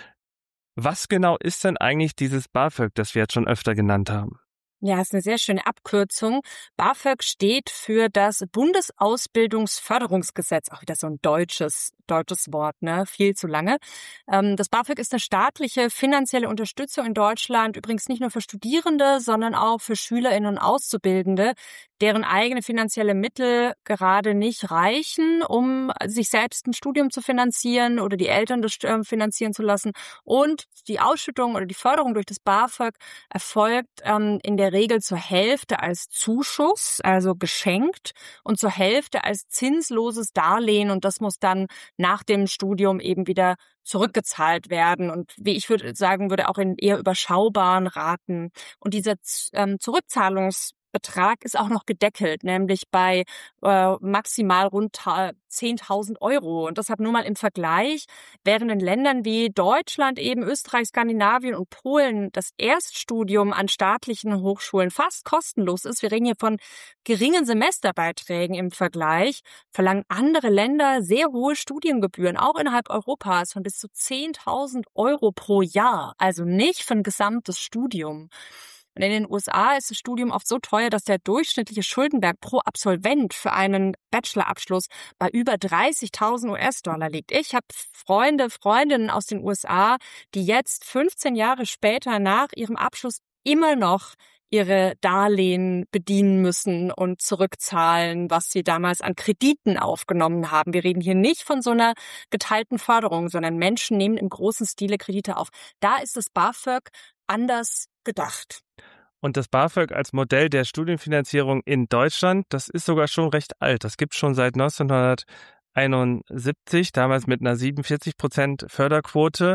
Was genau ist denn eigentlich dieses BAföG, das wir jetzt schon öfter genannt haben? Ja, ist eine sehr schöne Abkürzung. BAföG steht für das Bundesausbildungsförderungsgesetz. Auch wieder so ein deutsches, deutsches Wort, ne? Viel zu lange. Ähm, das BAföG ist eine staatliche finanzielle Unterstützung in Deutschland, übrigens nicht nur für Studierende, sondern auch für SchülerInnen und Auszubildende, deren eigene finanzielle Mittel gerade nicht reichen, um sich selbst ein Studium zu finanzieren oder die Eltern das äh, finanzieren zu lassen. Und die Ausschüttung oder die Förderung durch das BAföG erfolgt ähm, in der Regel zur Hälfte als Zuschuss, also geschenkt, und zur Hälfte als zinsloses Darlehen. Und das muss dann nach dem Studium eben wieder zurückgezahlt werden. Und wie ich würde sagen würde, auch in eher überschaubaren Raten. Und dieser ähm, Zurückzahlungs Betrag ist auch noch gedeckelt, nämlich bei äh, maximal rund zehntausend Euro. Und deshalb nur mal im Vergleich, während in Ländern wie Deutschland, eben Österreich, Skandinavien und Polen das Erststudium an staatlichen Hochschulen fast kostenlos ist, wir reden hier von geringen Semesterbeiträgen im Vergleich, verlangen andere Länder sehr hohe Studiengebühren, auch innerhalb Europas, von bis zu zehntausend Euro pro Jahr. Also nicht für ein gesamtes Studium. Und in den U S A ist das Studium oft so teuer, dass der durchschnittliche Schuldenberg pro Absolvent für einen Bachelorabschluss bei über dreißigtausend US-Dollar liegt. Ich habe Freunde, Freundinnen aus den U S A, die jetzt fünfzehn Jahre später nach ihrem Abschluss immer noch ihre Darlehen bedienen müssen und zurückzahlen, was sie damals an Krediten aufgenommen haben. Wir reden hier nicht von so einer geteilten Förderung, sondern Menschen nehmen im großen Stile Kredite auf. Da ist das BAföG anders gedacht. Und das BAföG als Modell der Studienfinanzierung in Deutschland, das ist sogar schon recht alt. Das gibt es schon seit neunzehnhunderteinundsiebzig, damals mit einer siebenundvierzig Prozent Förderquote.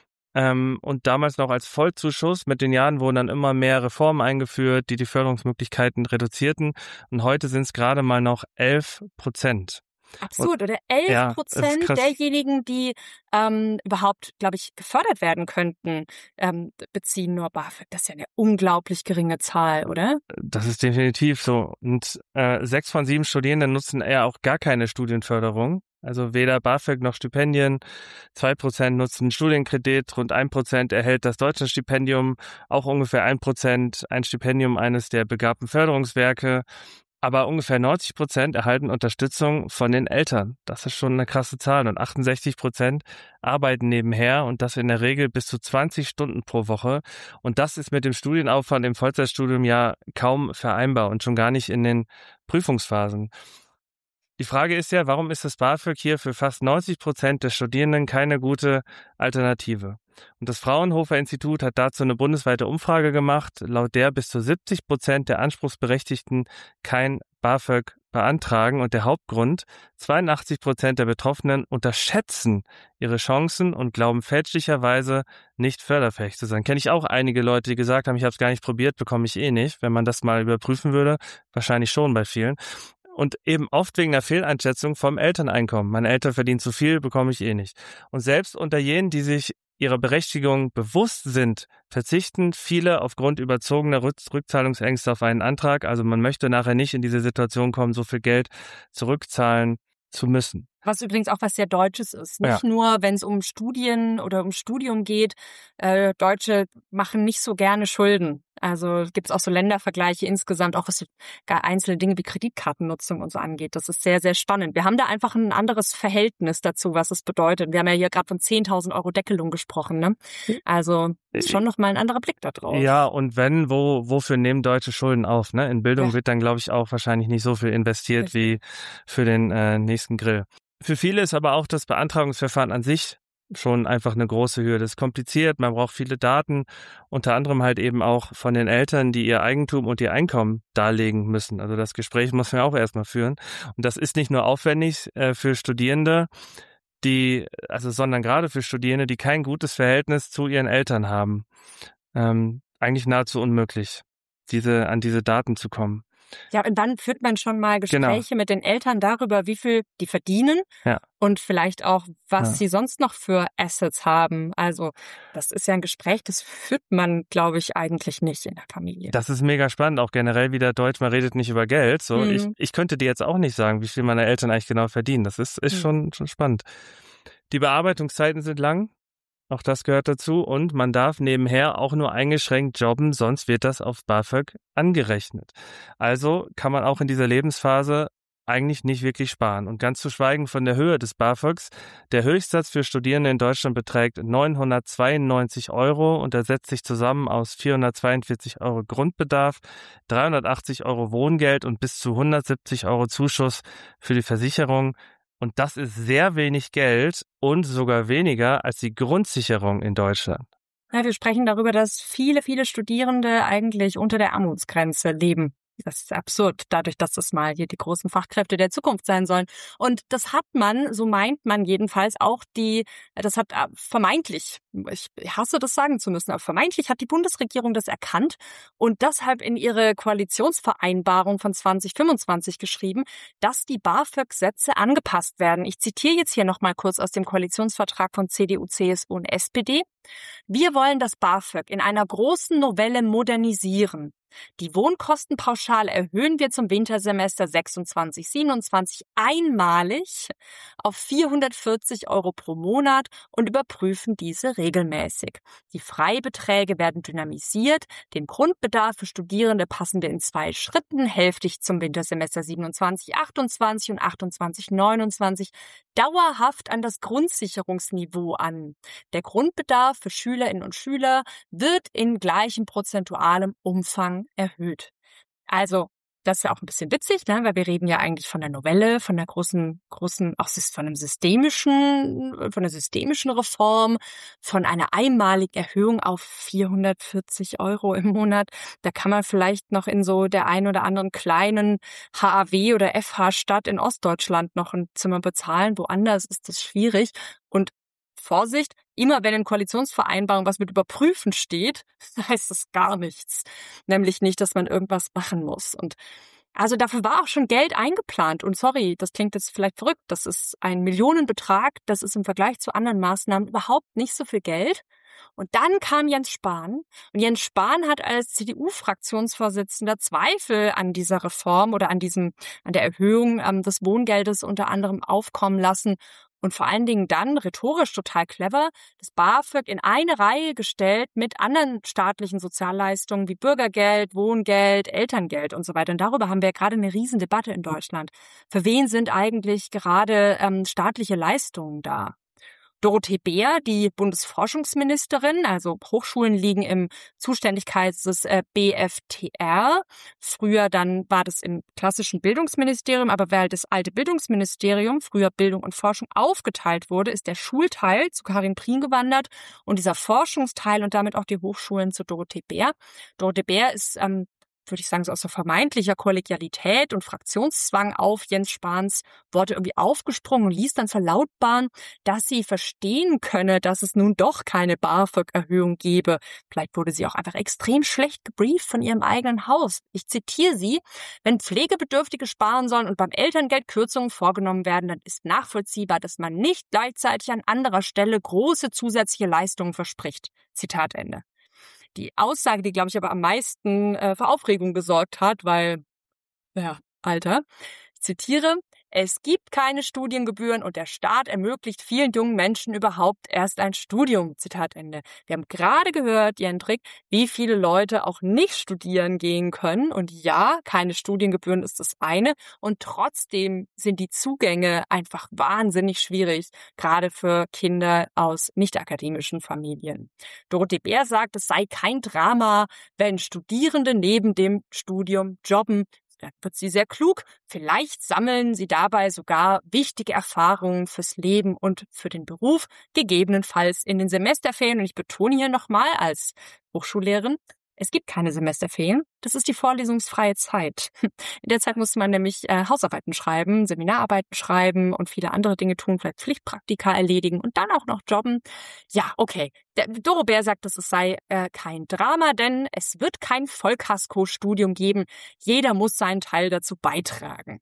Ähm, und damals noch als Vollzuschuss. Mit den Jahren wurden dann immer mehr Reformen eingeführt, die die Förderungsmöglichkeiten reduzierten. Und heute sind es gerade mal noch elf Prozent. Absurd, oder? elf Prozent ja, derjenigen, die ähm, überhaupt, glaube ich, gefördert werden könnten, ähm, beziehen nur BAföG. Das ist ja eine unglaublich geringe Zahl, oder? Das ist definitiv so. Und äh, sechs von sieben Studierenden nutzen eher auch gar keine Studienförderung. Also weder BAföG noch Stipendien. Zwei Prozent nutzen Studienkredit, rund ein Prozent erhält das Deutschlandstipendium, auch ungefähr ein Prozent ein Stipendium eines der begabten Förderungswerke. Aber ungefähr neunzig Prozent erhalten Unterstützung von den Eltern. Das ist schon eine krasse Zahl. Und achtundsechzig Prozent arbeiten nebenher und das in der Regel bis zu zwanzig Stunden pro Woche. Und das ist mit dem Studienaufwand im Vollzeitstudium ja kaum vereinbar und schon gar nicht in den Prüfungsphasen. Die Frage ist ja, warum ist das BAföG hier für fast neunzig Prozent der Studierenden keine gute Alternative? Und das Fraunhofer Institut hat dazu eine bundesweite Umfrage gemacht, laut der bis zu siebzig Prozent der Anspruchsberechtigten kein BAföG beantragen. Und der Hauptgrund, zweiundachtzig Prozent der Betroffenen unterschätzen ihre Chancen und glauben fälschlicherweise nicht förderfähig zu sein. Kenne ich auch einige Leute, die gesagt haben, ich habe es gar nicht probiert, bekomme ich eh nicht. Wenn man das mal überprüfen würde, wahrscheinlich schon bei vielen. Und eben oft wegen der Fehleinschätzung vom Elterneinkommen. Meine Eltern verdienen zu viel, bekomme ich eh nicht. Und selbst unter jenen, die sich ihrer Berechtigung bewusst sind, verzichten viele aufgrund überzogener Rückzahlungsängste auf einen Antrag. Also man möchte nachher nicht in diese Situation kommen, so viel Geld zurückzahlen zu müssen. Was übrigens auch was sehr Deutsches ist. Nicht ja. nur, wenn es um Studien oder um Studium geht. Äh, Deutsche machen nicht so gerne Schulden. Also gibt es auch so Ländervergleiche insgesamt, auch was einzelne Dinge wie Kreditkartennutzung und so angeht. Das ist sehr, sehr spannend. Wir haben da einfach ein anderes Verhältnis dazu, was es bedeutet. Wir haben ja hier gerade von zehntausend Euro Deckelung gesprochen. Ne? Also ist schon nochmal ein anderer Blick da drauf. Ja, und wenn, wo, wofür nehmen Deutsche Schulden auf? Ne? In Bildung ja. wird dann, glaube ich, auch wahrscheinlich nicht so viel investiert ja. wie für den äh, nächsten Grill. Für viele ist aber auch das Beantragungsverfahren an sich schon einfach eine große Hürde. Das ist kompliziert, man braucht viele Daten, unter anderem halt eben auch von den Eltern, die ihr Eigentum und ihr Einkommen darlegen müssen. Also das Gespräch muss man auch erstmal führen. Und das ist nicht nur aufwendig äh, für Studierende, die, also sondern gerade für Studierende, die kein gutes Verhältnis zu ihren Eltern haben. Ähm, eigentlich nahezu unmöglich, diese, an diese Daten zu kommen. Ja, und dann führt man schon mal Gespräche genau. mit den Eltern darüber, wie viel die verdienen ja. und vielleicht auch, was ja. sie sonst noch für Assets haben. Also das ist ja ein Gespräch, das führt man, glaube ich, eigentlich nicht in der Familie. Das ist mega spannend, auch generell wieder Deutsch, man redet nicht über Geld. So, mhm. ich, ich könnte dir jetzt auch nicht sagen, wie viel meine Eltern eigentlich genau verdienen. Das ist, ist mhm. schon, schon spannend. Die Bearbeitungszeiten sind lang. Auch das gehört dazu und man darf nebenher auch nur eingeschränkt jobben, sonst wird das auf BAföG angerechnet. Also kann man auch in dieser Lebensphase eigentlich nicht wirklich sparen. Und ganz zu schweigen von der Höhe des BAföGs, der Höchstsatz für Studierende in Deutschland beträgt neunhundertzweiundneunzig Euro und er setzt sich zusammen aus vierhundertzweiundvierzig Euro Grundbedarf, dreihundertachtzig Euro Wohngeld und bis zu hundertsiebzig Euro Zuschuss für die Versicherung. Und das ist sehr wenig Geld und sogar weniger als die Grundsicherung in Deutschland. Ja, wir sprechen darüber, dass viele, viele Studierende eigentlich unter der Armutsgrenze leben. Das ist absurd, dadurch, dass das mal hier die großen Fachkräfte der Zukunft sein sollen. Und das hat man, so meint man jedenfalls, auch die, das hat vermeintlich, ich hasse das sagen zu müssen, aber vermeintlich hat die Bundesregierung das erkannt und deshalb in ihre Koalitionsvereinbarung von zwanzig fünfundzwanzig geschrieben, dass die BAföG-Sätze angepasst werden. Ich zitiere jetzt hier nochmal kurz aus dem Koalitionsvertrag von C D U, C S U und S P D. Wir wollen das BAföG in einer großen Novelle modernisieren. Die Wohnkostenpauschale erhöhen wir zum Wintersemester sechsundzwanzig siebenundzwanzig einmalig auf vierhundertvierzig Euro pro Monat und überprüfen diese regelmäßig. Die Freibeträge werden dynamisiert, den Grundbedarf für Studierende passen wir in zwei Schritten, hälftig zum Wintersemester siebenundzwanzig achtundzwanzig und achtundzwanzig neunundzwanzig, dauerhaft an das Grundsicherungsniveau an. Der Grundbedarf für Schülerinnen und Schüler wird in gleichem prozentualem Umfang erhöht. Also, das ist ja auch ein bisschen witzig, ne? Weil wir reden ja eigentlich von der Novelle, von der großen, großen, auch von einem systemischen, von einer systemischen Reform, von einer einmaligen Erhöhung auf vierhundertvierzig Euro im Monat. Da kann man vielleicht noch in so der ein oder anderen kleinen H A W oder F H-Stadt in Ostdeutschland noch ein Zimmer bezahlen. Woanders ist das schwierig. Und Vorsicht, immer wenn in Koalitionsvereinbarung was mit Überprüfen steht, heißt das gar nichts. Nämlich nicht, dass man irgendwas machen muss. Und also dafür war auch schon Geld eingeplant. Und sorry, das klingt jetzt vielleicht verrückt. Das ist ein Millionenbetrag. Das ist im Vergleich zu anderen Maßnahmen überhaupt nicht so viel Geld. Und dann kam Jens Spahn. Und Jens Spahn hat als C D U-Fraktionsvorsitzender Zweifel an dieser Reform oder an diesem, an der Erhöhung ähm, des Wohngeldes unter anderem aufkommen lassen. Und vor allen Dingen dann, rhetorisch total clever, das BAföG in eine Reihe gestellt mit anderen staatlichen Sozialleistungen wie Bürgergeld, Wohngeld, Elterngeld und so weiter. Und darüber haben wir gerade eine Riesendebatte in Deutschland. Für wen sind eigentlich gerade ähm, staatliche Leistungen da? Dorothee Bär, die Bundesforschungsministerin, also Hochschulen liegen im Zuständigkeits des äh, B F T R. Früher dann war das im klassischen Bildungsministerium, aber weil das alte Bildungsministerium, früher Bildung und Forschung, aufgeteilt wurde, ist der Schulteil zu Karin Prien gewandert und dieser Forschungsteil und damit auch die Hochschulen zu Dorothee Bär. Dorothee Bär ist ähm, würde ich sagen, so aus so vermeintlicher Kollegialität und Fraktionszwang auf Jens Spahns Worte irgendwie aufgesprungen und ließ dann verlautbaren, dass sie verstehen könne, dass es nun doch keine BAföG-Erhöhung gebe. Vielleicht wurde sie auch einfach extrem schlecht gebrieft von ihrem eigenen Haus. Ich zitiere sie: Wenn Pflegebedürftige sparen sollen und beim Elterngeld Kürzungen vorgenommen werden, dann ist nachvollziehbar, dass man nicht gleichzeitig an anderer Stelle große zusätzliche Leistungen verspricht. Zitat Ende. Die Aussage, die, glaube ich, aber am meisten äh, für Aufregung gesorgt hat, weil, ja, Alter, ich zitiere, es gibt keine Studiengebühren und der Staat ermöglicht vielen jungen Menschen überhaupt erst ein Studium. Zitat Ende. Wir haben gerade gehört, Jendrik, wie viele Leute auch nicht studieren gehen können. Und ja, keine Studiengebühren ist das eine. Und trotzdem sind die Zugänge einfach wahnsinnig schwierig, gerade für Kinder aus nicht-akademischen Familien. Dorothee Bär sagt, es sei kein Drama, wenn Studierende neben dem Studium jobben. Da wird sie sehr klug. Vielleicht sammeln sie dabei sogar wichtige Erfahrungen fürs Leben und für den Beruf, gegebenenfalls in den Semesterferien. Und ich betone hier nochmal als Hochschullehrerin, es gibt keine Semesterferien, das ist die vorlesungsfreie Zeit. In der Zeit muss man nämlich äh, Hausarbeiten schreiben, Seminararbeiten schreiben und viele andere Dinge tun, vielleicht Pflichtpraktika erledigen und dann auch noch jobben. Ja, okay. Der Doro Bär sagt, dass es sei äh, kein Drama, denn es wird kein Vollkasko-Studium geben. Jeder muss seinen Teil dazu beitragen.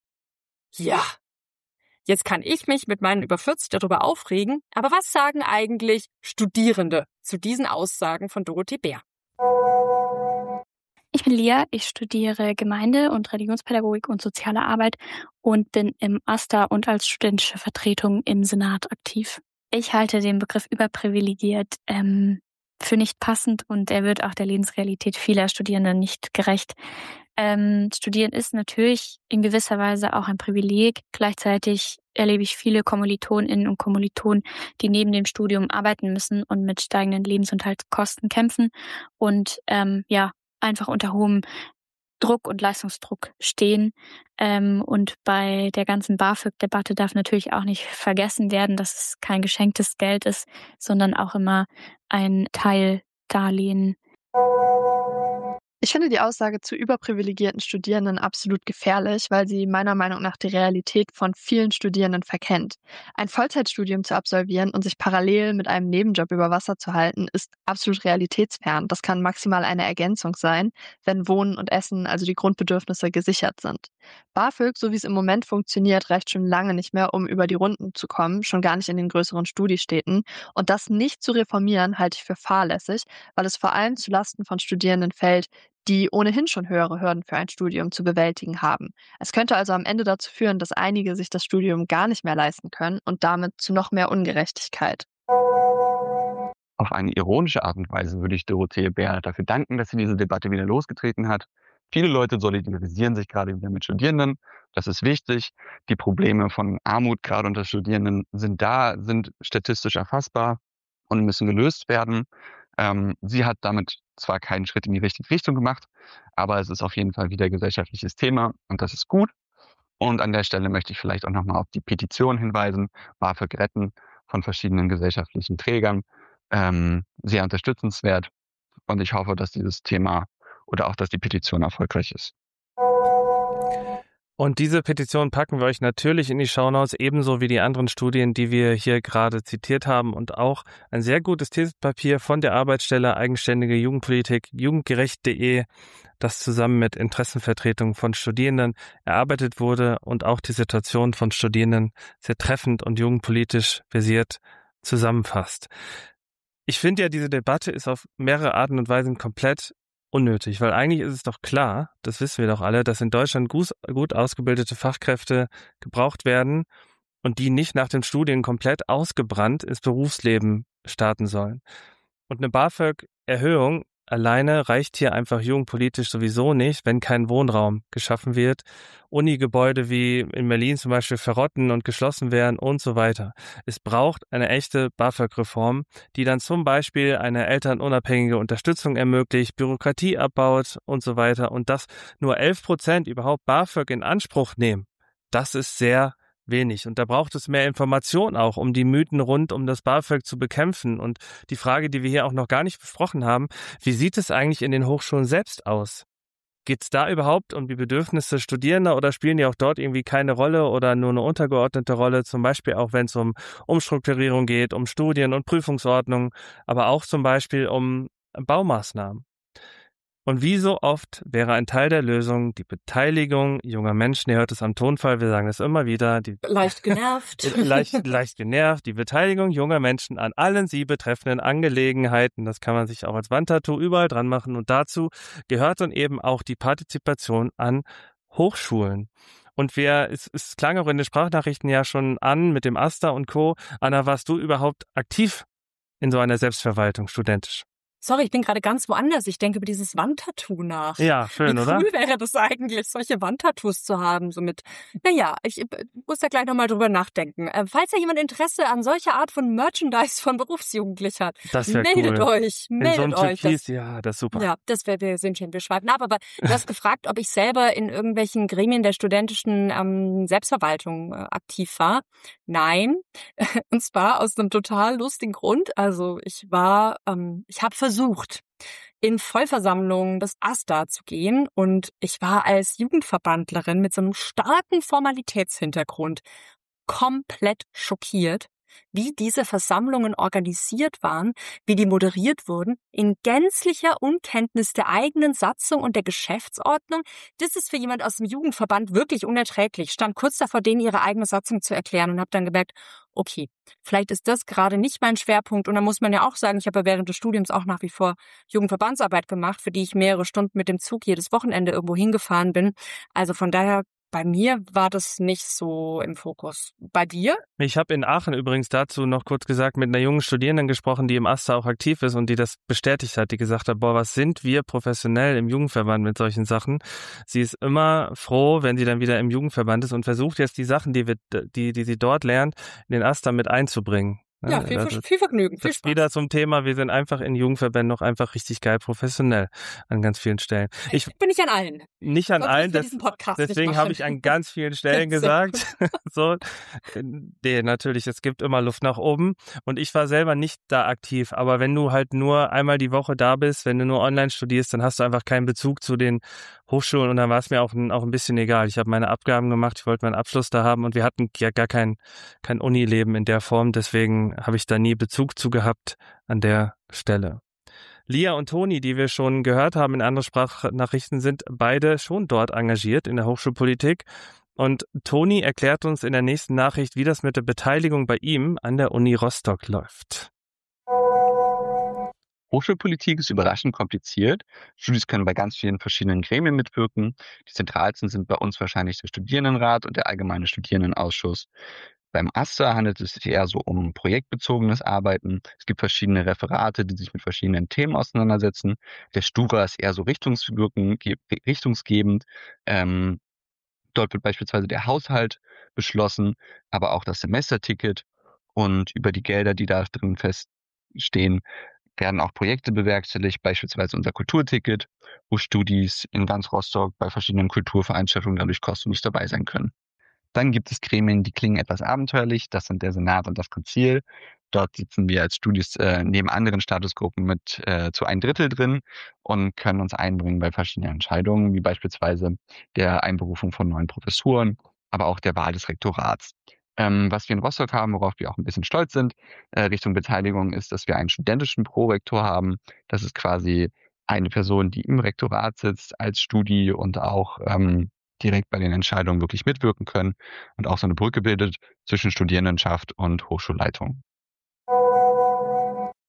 Ja. Jetzt kann ich mich mit meinen über vierzig darüber aufregen, aber was sagen eigentlich Studierende zu diesen Aussagen von Dorothee Bär? Ich bin Lia, ich studiere Gemeinde- und Religionspädagogik und soziale Arbeit und bin im AStA und als studentische Vertretung im Senat aktiv. Ich halte den Begriff überprivilegiert ähm, für nicht passend und er wird auch der Lebensrealität vieler Studierenden nicht gerecht. Ähm, Studieren ist natürlich in gewisser Weise auch ein Privileg. Gleichzeitig erlebe ich viele KommilitonInnen und Kommilitonen, die neben dem Studium arbeiten müssen und mit steigenden Lebensunterhaltskosten kämpfen und ähm, ja einfach unter hohem Druck und Leistungsdruck stehen. Ähm, und bei der ganzen BAföG-Debatte darf natürlich auch nicht vergessen werden, dass es kein geschenktes Geld ist, sondern auch immer ein Teildarlehen. Ich finde die Aussage zu überprivilegierten Studierenden absolut gefährlich, weil sie meiner Meinung nach die Realität von vielen Studierenden verkennt. Ein Vollzeitstudium zu absolvieren und sich parallel mit einem Nebenjob über Wasser zu halten, ist absolut realitätsfern. Das kann maximal eine Ergänzung sein, wenn Wohnen und Essen, also die Grundbedürfnisse, gesichert sind. BAföG, so wie es im Moment funktioniert, reicht schon lange nicht mehr, um über die Runden zu kommen, schon gar nicht in den größeren Studiestädten. Und das nicht zu reformieren, halte ich für fahrlässig, weil es vor allem zulasten von Studierenden fällt, die ohnehin schon höhere Hürden für ein Studium zu bewältigen haben. Es könnte also am Ende dazu führen, dass einige sich das Studium gar nicht mehr leisten können und damit zu noch mehr Ungerechtigkeit. Auf eine ironische Art und Weise würde ich Dorothee Bär dafür danken, dass sie diese Debatte wieder losgetreten hat. Viele Leute solidarisieren sich gerade wieder mit Studierenden. Das ist wichtig. Die Probleme von Armut gerade unter Studierenden sind da, sind statistisch erfassbar und müssen gelöst werden. Ähm, sie hat damit zwar keinen Schritt in die richtige Richtung gemacht, aber es ist auf jeden Fall wieder gesellschaftliches Thema und das ist gut. Und an der Stelle möchte ich vielleicht auch nochmal auf die Petition hinweisen, BAföG retten, von verschiedenen gesellschaftlichen Trägern. Ähm, sehr unterstützenswert und ich hoffe, dass dieses Thema oder auch, dass die Petition erfolgreich ist. Und diese Petition packen wir euch natürlich in die Shownotes, ebenso wie die anderen Studien, die wir hier gerade zitiert haben und auch ein sehr gutes Thesenpapier von der Arbeitsstelle Eigenständige Jugendpolitik jugendgerecht punkt de, das zusammen mit Interessenvertretungen von Studierenden erarbeitet wurde und auch die Situation von Studierenden sehr treffend und jugendpolitisch versiert zusammenfasst. Ich finde ja, diese Debatte ist auf mehrere Arten und Weisen komplett unnötig, weil eigentlich ist es doch klar, das wissen wir doch alle, dass in Deutschland gut, gut ausgebildete Fachkräfte gebraucht werden und die nicht nach den Studien komplett ausgebrannt ins Berufsleben starten sollen. Und eine BAföG-Erhöhung alleine reicht hier einfach jugendpolitisch sowieso nicht, wenn kein Wohnraum geschaffen wird, Unigebäude wie in Berlin zum Beispiel verrotten und geschlossen werden und so weiter. Es braucht eine echte BAföG-Reform, die dann zum Beispiel eine elternunabhängige Unterstützung ermöglicht, Bürokratie abbaut und so weiter. Und dass nur elf Prozent überhaupt BAföG in Anspruch nehmen, das ist sehr wenig. Und da braucht es mehr Information auch, um die Mythen rund um das BAföG zu bekämpfen. Und die Frage, die wir hier auch noch gar nicht besprochen haben, wie sieht es eigentlich in den Hochschulen selbst aus? Geht es da überhaupt um die Bedürfnisse Studierender oder spielen die auch dort irgendwie keine Rolle oder nur eine untergeordnete Rolle? Zum Beispiel auch, wenn es um Umstrukturierung geht, um Studien- und Prüfungsordnungen, aber auch zum Beispiel um Baumaßnahmen. Und wie so oft wäre ein Teil der Lösung die Beteiligung junger Menschen, ihr hört es am Tonfall, wir sagen es immer wieder. Die leicht genervt. leicht, leicht genervt, die Beteiligung junger Menschen an allen sie betreffenden Angelegenheiten. Das kann man sich auch als Wandtattoo überall dran machen. Und dazu gehört dann eben auch die Partizipation an Hochschulen. Und wir, es, es klang auch in den Sprachnachrichten ja schon an mit dem Asta und Co. Anna, warst du überhaupt aktiv in so einer Selbstverwaltung studentisch? Sorry, ich bin gerade ganz woanders. Ich denke über dieses Wandtattoo nach. Ja, schön, Wie oder? cool wäre das eigentlich, solche Wandtattoos zu haben. So mit, naja, ich äh, muss da gleich nochmal drüber nachdenken. Äh, falls ja jemand Interesse an solcher Art von Merchandise von Berufsjugendlichen hat, das wär meldet cool. euch, meldet in so einem euch. Türkis, Das, ja, das ist super. ja, das wäre, wir sind schon, wir schweifen ab. Aber du hast gefragt, ob ich selber in irgendwelchen Gremien der studentischen ähm, Selbstverwaltung äh, aktiv war. Nein, und zwar aus einem total lustigen Grund. Also ich war, ähm, ich habe versucht, in Vollversammlungen des Asta zu gehen und ich war als Jugendverbandlerin mit so einem starken Formalitätshintergrund komplett schockiert, wie diese Versammlungen organisiert waren, wie die moderiert wurden, in gänzlicher Unkenntnis der eigenen Satzung und der Geschäftsordnung. Das ist für jemand aus dem Jugendverband wirklich unerträglich. Ich stand kurz davor, denen ihre eigene Satzung zu erklären und habe dann gemerkt, okay, vielleicht ist das gerade nicht mein Schwerpunkt. Und da muss man ja auch sagen, ich habe ja während des Studiums auch nach wie vor Jugendverbandsarbeit gemacht, für die ich mehrere Stunden mit dem Zug jedes Wochenende irgendwo hingefahren bin. Also von daher, bei mir war das nicht so im Fokus. Bei dir? Ich habe in Aachen übrigens dazu noch kurz gesagt, mit einer jungen Studierenden gesprochen, die im Asta auch aktiv ist und die das bestätigt hat, die gesagt hat, boah, was sind wir professionell im Jugendverband mit solchen Sachen. Sie ist immer froh, wenn sie dann wieder im Jugendverband ist und versucht jetzt die Sachen, die wir, die, die sie dort lernt, in den Asta mit einzubringen. Ja, viel, das, viel Vergnügen, viel das Spaß. Wieder zum Thema, wir sind einfach in Jugendverbänden noch einfach richtig geil professionell an ganz vielen Stellen. Ich bin nicht an allen. Nicht an Sonst allen, das, deswegen habe ich an ganz vielen Stellen gesagt. so, nee, natürlich, es gibt immer Luft nach oben und ich war selber nicht da aktiv, aber wenn du halt nur einmal die Woche da bist, wenn du nur online studierst, dann hast du einfach keinen Bezug zu den Hochschulen und dann war es mir auch ein, auch ein bisschen egal. Ich habe meine Abgaben gemacht, ich wollte meinen Abschluss da haben und wir hatten ja gar kein, kein Unileben in der Form, deswegen habe ich da nie Bezug zu gehabt an der Stelle. Lia und Toni, die wir schon gehört haben in anderen Sprachnachrichten, sind beide schon dort engagiert in der Hochschulpolitik. Und Toni erklärt uns in der nächsten Nachricht, wie das mit der Beteiligung bei ihm an der Uni Rostock läuft. Hochschulpolitik ist überraschend kompliziert. Studis können bei ganz vielen verschiedenen Gremien mitwirken. Die zentralsten sind bei uns wahrscheinlich der Studierendenrat und der allgemeine Studierendenausschuss. Beim Asta handelt es sich eher so um projektbezogenes Arbeiten. Es gibt verschiedene Referate, die sich mit verschiedenen Themen auseinandersetzen. Der Stura ist eher so richtungswirkend, richtungsgebend. Ähm, dort wird beispielsweise der Haushalt beschlossen, aber auch das Semesterticket. Und über die Gelder, die da drin feststehen, werden auch Projekte bewerkstelligt, beispielsweise unser Kulturticket, wo Studis in ganz Rostock bei verschiedenen Kulturveranstaltungen dadurch kostenlos dabei sein können. Dann gibt es Gremien, die klingen etwas abenteuerlich. Das sind der Senat und das Konzil. Dort sitzen wir als Studis äh, neben anderen Statusgruppen mit äh, zu ein Drittel drin und können uns einbringen bei verschiedenen Entscheidungen, wie beispielsweise der Einberufung von neuen Professuren, aber auch der Wahl des Rektorats. Ähm, was wir in Rostock haben, worauf wir auch ein bisschen stolz sind, äh, Richtung Beteiligung, ist, dass wir einen studentischen Prorektor haben. Das ist quasi eine Person, die im Rektorat sitzt als Studi und auch ähm, direkt bei den Entscheidungen wirklich mitwirken können und auch so eine Brücke bildet zwischen Studierendenschaft und Hochschulleitung.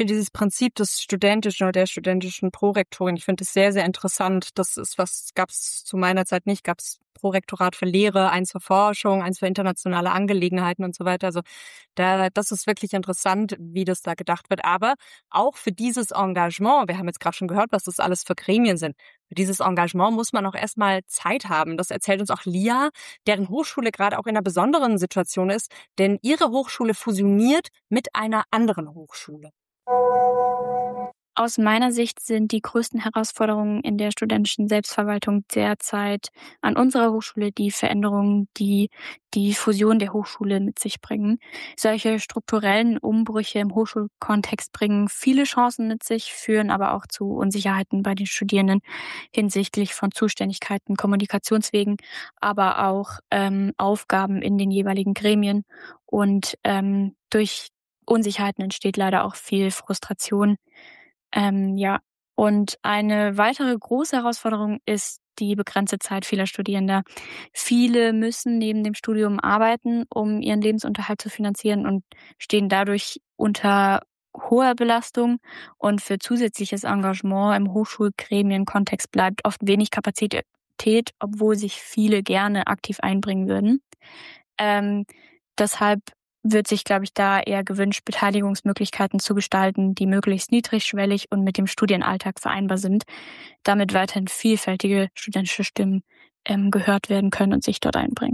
finde dieses Prinzip des studentischen oder der studentischen Prorektorin, ich finde das sehr, sehr interessant. Das ist was, gab es zu meiner Zeit nicht, gab es Prorektorat für Lehre, eins für Forschung, eins für internationale Angelegenheiten und so weiter. Also da, das ist wirklich interessant, wie das da gedacht wird. Aber auch für dieses Engagement, wir haben jetzt gerade schon gehört, was das alles für Gremien sind, für dieses Engagement muss man auch erstmal Zeit haben. Das erzählt uns auch Lia, deren Hochschule gerade auch in einer besonderen Situation ist, denn ihre Hochschule fusioniert mit einer anderen Hochschule. Aus meiner Sicht sind die größten Herausforderungen in der studentischen Selbstverwaltung derzeit an unserer Hochschule die Veränderungen, die die Fusion der Hochschule mit sich bringen. Solche strukturellen Umbrüche im Hochschulkontext bringen viele Chancen mit sich, führen aber auch zu Unsicherheiten bei den Studierenden hinsichtlich von Zuständigkeiten, Kommunikationswegen, aber auch ähm, Aufgaben in den jeweiligen Gremien. Und ähm, durch Unsicherheiten entsteht leider auch viel Frustration. Ähm, ja, und eine weitere große Herausforderung ist die begrenzte Zeit vieler Studierender. Viele müssen neben dem Studium arbeiten, um ihren Lebensunterhalt zu finanzieren und stehen dadurch unter hoher Belastung. Und für zusätzliches Engagement im Hochschulgremienkontext bleibt oft wenig Kapazität, obwohl sich viele gerne aktiv einbringen würden. Ähm, deshalb wird sich, glaube ich, da eher gewünscht, Beteiligungsmöglichkeiten zu gestalten, die möglichst niedrigschwellig und mit dem Studienalltag vereinbar sind, damit weiterhin vielfältige studentische Stimmen ähm, gehört werden können und sich dort einbringen.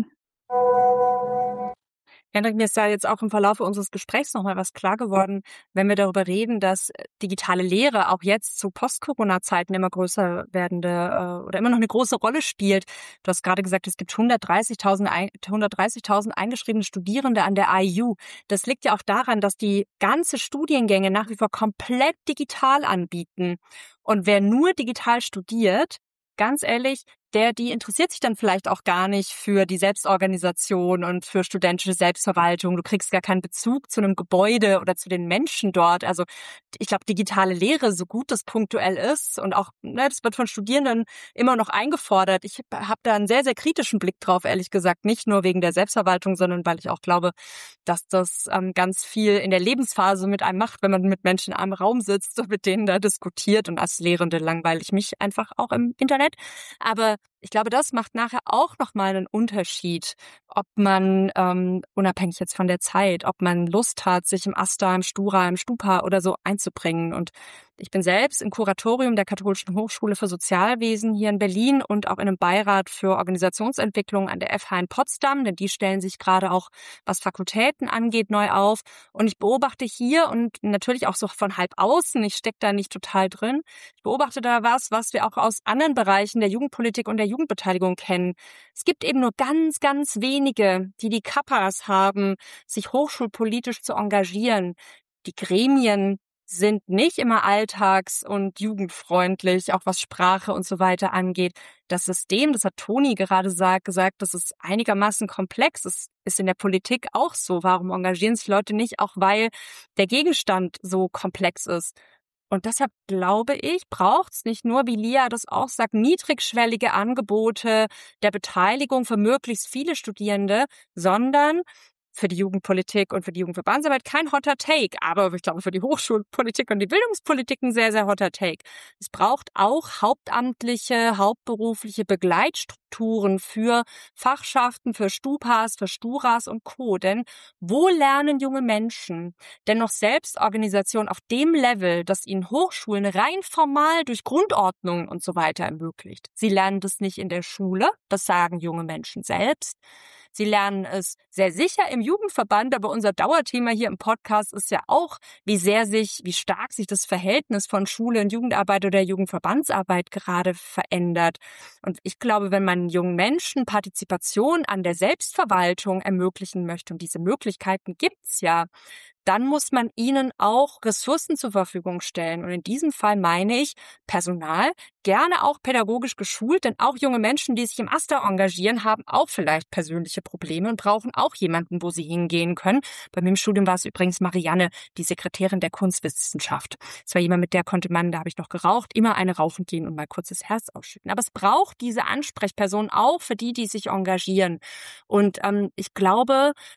Hendrik, mir ist da jetzt auch im Verlauf unseres Gesprächs nochmal was klar geworden, wenn wir darüber reden, dass digitale Lehre auch jetzt zu Post-Corona-Zeiten immer größer werdende äh, oder immer noch eine große Rolle spielt. Du hast gerade gesagt, es gibt hundertdreißigtausend eingeschriebene Studierende an der I U. Das liegt ja auch daran, dass die ganze Studiengänge nach wie vor komplett digital anbieten. Und wer nur digital studiert, ganz ehrlich, der, die interessiert sich dann vielleicht auch gar nicht für die Selbstorganisation und für studentische Selbstverwaltung. Du kriegst gar keinen Bezug zu einem Gebäude oder zu den Menschen dort. Also ich glaube, digitale Lehre, so gut das punktuell ist und auch, ne, das wird von Studierenden immer noch eingefordert. Ich habe da einen sehr, sehr kritischen Blick drauf, ehrlich gesagt. Nicht nur wegen der Selbstverwaltung, sondern weil ich auch glaube, dass das ähm, ganz viel in der Lebensphase mit einem macht, wenn man mit Menschen in einem Raum sitzt und mit denen da diskutiert. Und als Lehrende langweile ich mich einfach auch im Internet. Aber ich glaube, das macht nachher auch nochmal einen Unterschied, ob man, ähm, unabhängig jetzt von der Zeit, ob man Lust hat, sich im AStA, im Stura, im Stupa oder so einzubringen. Und ich bin selbst im Kuratorium der Katholischen Hochschule für Sozialwesen hier in Berlin und auch in einem Beirat für Organisationsentwicklung an der F H in Potsdam, denn die stellen sich gerade auch, was Fakultäten angeht, neu auf. Und ich beobachte hier und natürlich auch so von halb außen, ich stecke da nicht total drin, ich beobachte da was, was wir auch aus anderen Bereichen der Jugendpolitik und der Jugendbeteiligung kennen. Es gibt eben nur ganz, ganz wenige, die die Kappas haben, sich hochschulpolitisch zu engagieren. Die Gremien sind nicht immer alltags- und jugendfreundlich, auch was Sprache und so weiter angeht. Das System, das hat Toni gerade gesagt, gesagt, das ist einigermaßen komplex. Es ist in der Politik auch so. Warum engagieren sich Leute nicht? Auch weil der Gegenstand so komplex ist. Und deshalb glaube ich, braucht es nicht nur, wie Lia das auch sagt, niedrigschwellige Angebote der Beteiligung für möglichst viele Studierende, sondern für die Jugendpolitik und für die Jugendverbandsarbeit kein hotter Take, aber ich glaube für die Hochschulpolitik und die Bildungspolitik ein sehr, sehr hotter Take. Es braucht auch hauptamtliche, hauptberufliche Begleitstrukturen für Fachschaften, für Stupas, für Sturas und Co. Denn wo lernen junge Menschen denn noch Selbstorganisation auf dem Level, das ihnen Hochschulen rein formal durch Grundordnungen und so weiter ermöglicht? Sie lernen das nicht in der Schule, das sagen junge Menschen selbst. Sie lernen es sehr sicher im Jugendverband, aber unser Dauerthema hier im Podcast ist ja auch, wie sehr sich, wie stark sich das Verhältnis von Schule und Jugendarbeit oder Jugendverbandsarbeit gerade verändert. Und ich glaube, wenn man jungen Menschen Partizipation an der Selbstverwaltung ermöglichen möchte, und diese Möglichkeiten gibt's ja, dann muss man ihnen auch Ressourcen zur Verfügung stellen. Und in diesem Fall meine ich Personal, gerne auch pädagogisch geschult, denn auch junge Menschen, die sich im AStA engagieren, haben auch vielleicht persönliche Probleme und brauchen auch jemanden, wo sie hingehen können. Bei mir im Studium war es übrigens Marianne, die Sekretärin der Kunstwissenschaft. Es war jemand, mit der konnte man, da habe ich noch geraucht, immer eine rauchen gehen und mal kurz das Herz ausschütten. Aber es braucht diese Ansprechperson auch für die, die sich engagieren. Und ähm, ich glaube,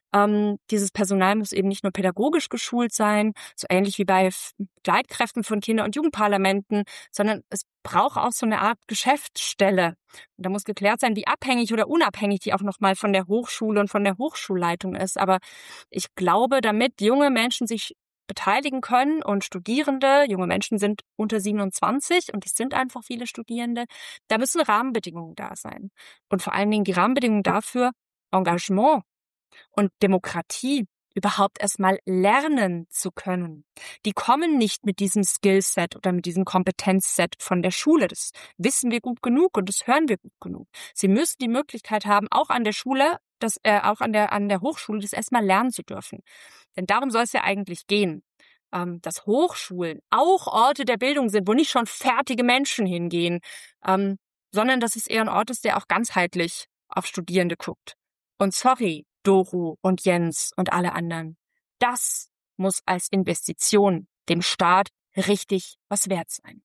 Ähm, dieses Personal muss eben nicht nur pädagogisch geschult sein, so ähnlich wie bei Begleitkräften von Kinder- und Jugendparlamenten, sondern es braucht auch so eine Art Geschäftsstelle. Und da muss geklärt sein, wie abhängig oder unabhängig die auch nochmal von der Hochschule und von der Hochschulleitung ist. Aber ich glaube, damit junge Menschen sich beteiligen können und Studierende, junge Menschen sind unter siebenundzwanzig und es sind einfach viele Studierende, da müssen Rahmenbedingungen da sein. Und vor allen Dingen die Rahmenbedingungen dafür, Engagement und Demokratie überhaupt erstmal lernen zu können. Die kommen nicht mit diesem Skillset oder mit diesem Kompetenzset von der Schule. Das wissen wir gut genug und das hören wir gut genug. Sie müssen die Möglichkeit haben, auch an der Schule, das, äh, auch an der, an der Hochschule, das erstmal lernen zu dürfen. Denn darum soll es ja eigentlich gehen. Ähm, dass Hochschulen auch Orte der Bildung sind, wo nicht schon fertige Menschen hingehen, ähm, sondern dass es eher ein Ort ist, der auch ganzheitlich auf Studierende guckt. Und sorry, Doro und Jens und alle anderen. Das muss als Investition dem Staat richtig was wert sein.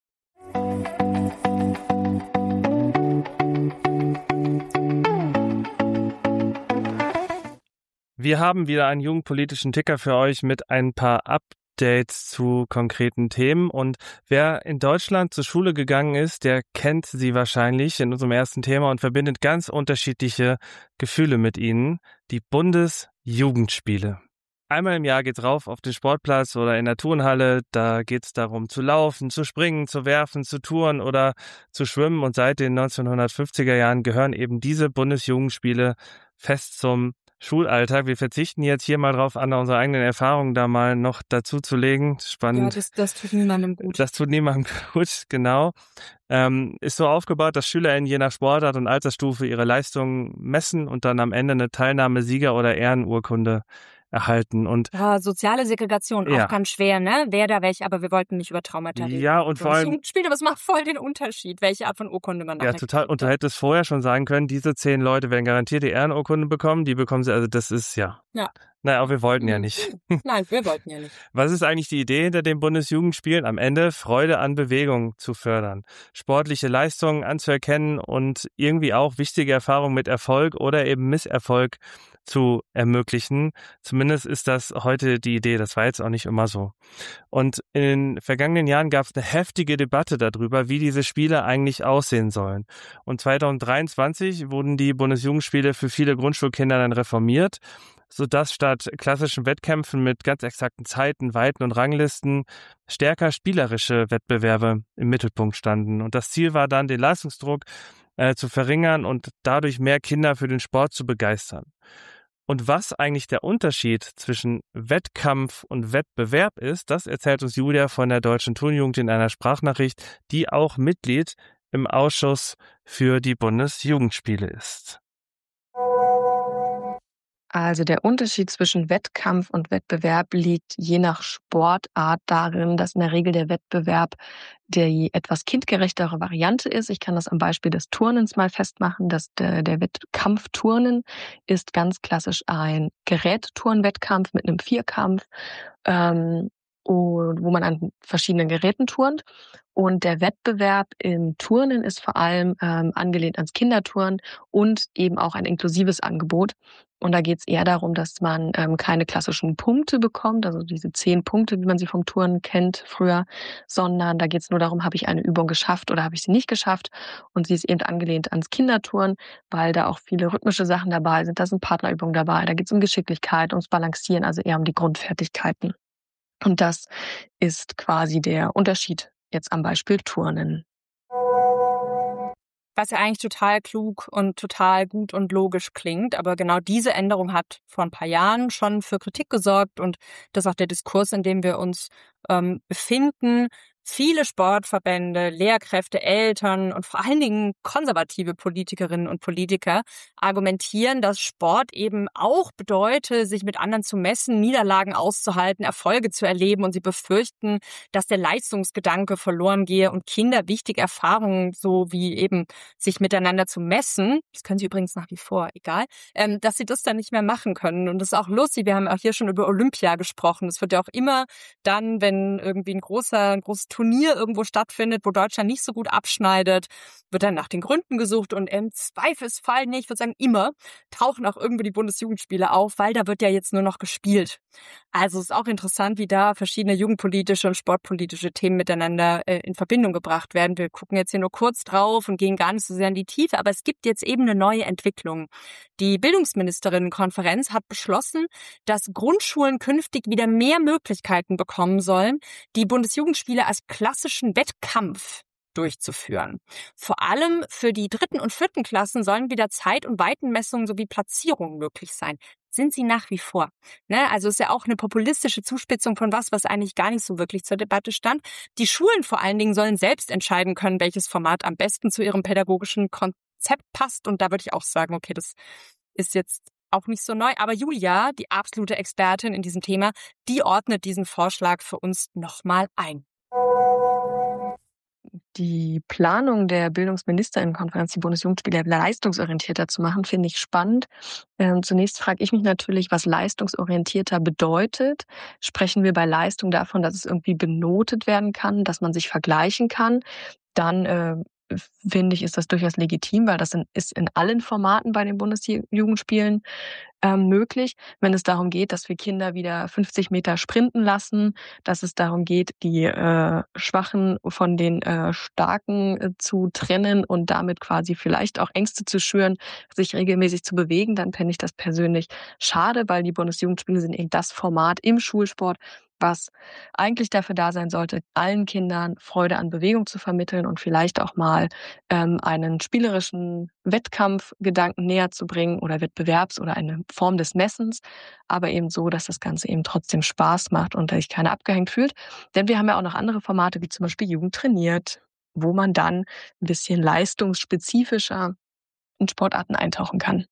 Wir haben wieder einen jugendpolitischen Ticker für euch mit ein paar Updates zu konkreten Themen. Und wer in Deutschland zur Schule gegangen ist, der kennt sie wahrscheinlich in unserem ersten Thema und verbindet ganz unterschiedliche Gefühle mit ihnen. Die Bundesjugendspiele. Einmal im Jahr geht's rauf auf den Sportplatz oder in der Turnhalle. Da geht's darum zu laufen, zu springen, zu werfen, zu touren oder zu schwimmen. Und seit den neunzehnhundertfünfziger Jahren gehören eben diese Bundesjugendspiele fest zum Schulalltag. Wir verzichten jetzt hier mal drauf an, unsere eigenen Erfahrungen da mal noch dazu zu legen. Spannend. Ja, das, das tut niemandem gut. Das tut niemandem gut, genau. Ähm, ist so aufgebaut, dass SchülerInnen je nach Sportart und Altersstufe ihre Leistungen messen und dann am Ende eine Teilnahme, Sieger- oder Ehrenurkunde erhalten. Und ja, soziale Segregation, ja. Auch ganz schwer, ne? Wer da welche, aber wir wollten nicht über Traumata reden. Ja, und vor allem Jugendspiele, aber es macht voll den Unterschied, welche Art von Urkunde man da Ja, kriegt. total. Und du hättest vorher schon sagen können, diese zehn Leute werden garantiert die Ehrenurkunde bekommen, die bekommen sie, also das ist ja. Ja. Naja, aber wir wollten ja nicht. Nein, wir wollten ja nicht. Was ist eigentlich die Idee hinter den Bundesjugendspielen? Am Ende Freude an Bewegung zu fördern, sportliche Leistungen anzuerkennen und irgendwie auch wichtige Erfahrungen mit Erfolg oder eben Misserfolg zu ermöglichen. Zumindest ist das heute die Idee. Das war jetzt auch nicht immer so. Und in den vergangenen Jahren gab es eine heftige Debatte darüber, wie diese Spiele eigentlich aussehen sollen. Und zweitausenddreiundzwanzig wurden die Bundesjugendspiele für viele Grundschulkinder dann reformiert, sodass statt klassischen Wettkämpfen mit ganz exakten Zeiten, Weiten und Ranglisten stärker spielerische Wettbewerbe im Mittelpunkt standen. Und das Ziel war dann, den Leistungsdruck äh, zu verringern und dadurch mehr Kinder für den Sport zu begeistern. Und was eigentlich der Unterschied zwischen Wettkampf und Wettbewerb ist, das erzählt uns Julia von der Deutschen Turnjugend in einer Sprachnachricht, die auch Mitglied im Ausschuss für die Bundesjugendspiele ist. Also der Unterschied zwischen Wettkampf und Wettbewerb liegt je nach Sportart darin, dass in der Regel der Wettbewerb die etwas kindgerechtere Variante ist. Ich kann das am Beispiel des Turnens mal festmachen, dass der, der Wettkampfturnen ist ganz klassisch ein Geräteturnwettkampf mit einem Vierkampf, ähm, und wo man an verschiedenen Geräten turnt. Und der Wettbewerb im Turnen ist vor allem ähm, angelehnt ans Kinderturnen und eben auch ein inklusives Angebot. Und da geht es eher darum, dass man ähm, keine klassischen Punkte bekommt, also diese zehn Punkte, wie man sie vom Turnen kennt früher, sondern da geht es nur darum, habe ich eine Übung geschafft oder habe ich sie nicht geschafft. Und sie ist eben angelehnt ans Kinderturnen, weil da auch viele rhythmische Sachen dabei sind. Da sind Partnerübungen dabei, da geht es um Geschicklichkeit, ums Balancieren, also eher um die Grundfertigkeiten. Und das ist quasi der Unterschied jetzt am Beispiel Turnen. Was ja eigentlich total klug und total gut und logisch klingt. Aber genau diese Änderung hat vor ein paar Jahren schon für Kritik gesorgt. Und das ist auch der Diskurs, in dem wir uns ähm, befinden. Viele Sportverbände, Lehrkräfte, Eltern und vor allen Dingen konservative Politikerinnen und Politiker argumentieren, dass Sport eben auch bedeutet, sich mit anderen zu messen, Niederlagen auszuhalten, Erfolge zu erleben. Und sie befürchten, dass der Leistungsgedanke verloren gehe und Kinder wichtige Erfahrungen, so wie eben sich miteinander zu messen, das können sie übrigens nach wie vor, egal, ähm, dass sie das dann nicht mehr machen können. Und das ist auch lustig, wir haben auch hier schon über Olympia gesprochen. Es wird ja auch immer dann, wenn irgendwie ein großer, ein großes Turnier irgendwo stattfindet, wo Deutschland nicht so gut abschneidet, wird dann nach den Gründen gesucht und im Zweifelsfall, nee, ich würde sagen immer, tauchen auch irgendwo die Bundesjugendspiele auf, weil da wird ja jetzt nur noch gespielt. Also es ist auch interessant, wie da verschiedene jugendpolitische und sportpolitische Themen miteinander äh, in Verbindung gebracht werden. Wir gucken jetzt hier nur kurz drauf und gehen gar nicht so sehr in die Tiefe, aber es gibt jetzt eben eine neue Entwicklung. Die Bildungsministerinnenkonferenz hat beschlossen, dass Grundschulen künftig wieder mehr Möglichkeiten bekommen sollen, die Bundesjugendspiele als klassischen Wettkampf durchzuführen. Vor allem für die dritten und vierten Klassen sollen wieder Zeit- und Weitenmessungen sowie Platzierungen möglich sein. Sind sie nach wie vor. Ne? Also ist ja auch eine populistische Zuspitzung von was, was eigentlich gar nicht so wirklich zur Debatte stand. Die Schulen vor allen Dingen sollen selbst entscheiden können, welches Format am besten zu ihrem pädagogischen Konzept passt. Und da würde ich auch sagen, okay, das ist jetzt auch nicht so neu. Aber Julia, die absolute Expertin in diesem Thema, die ordnet diesen Vorschlag für uns nochmal ein. Die Planung der Bildungsministerinnenkonferenz, die Bundesjugendspiele leistungsorientierter zu machen, finde ich spannend. Ähm, zunächst frage ich mich natürlich, was leistungsorientierter bedeutet. Sprechen wir bei Leistung davon, dass es irgendwie benotet werden kann, dass man sich vergleichen kann? Dann äh, finde ich, ist das durchaus legitim, weil das in, ist in allen Formaten bei den Bundesjugendspielen ähm, möglich. Wenn es darum geht, dass wir Kinder wieder fünfzig Meter sprinten lassen, dass es darum geht, die äh, Schwachen von den äh, Starken äh, zu trennen und damit quasi vielleicht auch Ängste zu schüren, sich regelmäßig zu bewegen, dann fände ich das persönlich schade, weil die Bundesjugendspiele sind eben das Format im Schulsport, was eigentlich dafür da sein sollte, allen Kindern Freude an Bewegung zu vermitteln und vielleicht auch mal ähm, einen spielerischen Wettkampfgedanken näher zu bringen oder Wettbewerbs- oder eine Form des Messens, aber eben so, dass das Ganze eben trotzdem Spaß macht und sich keiner abgehängt fühlt. Denn wir haben ja auch noch andere Formate, wie zum Beispiel Jugend trainiert, wo man dann ein bisschen leistungsspezifischer in Sportarten eintauchen kann.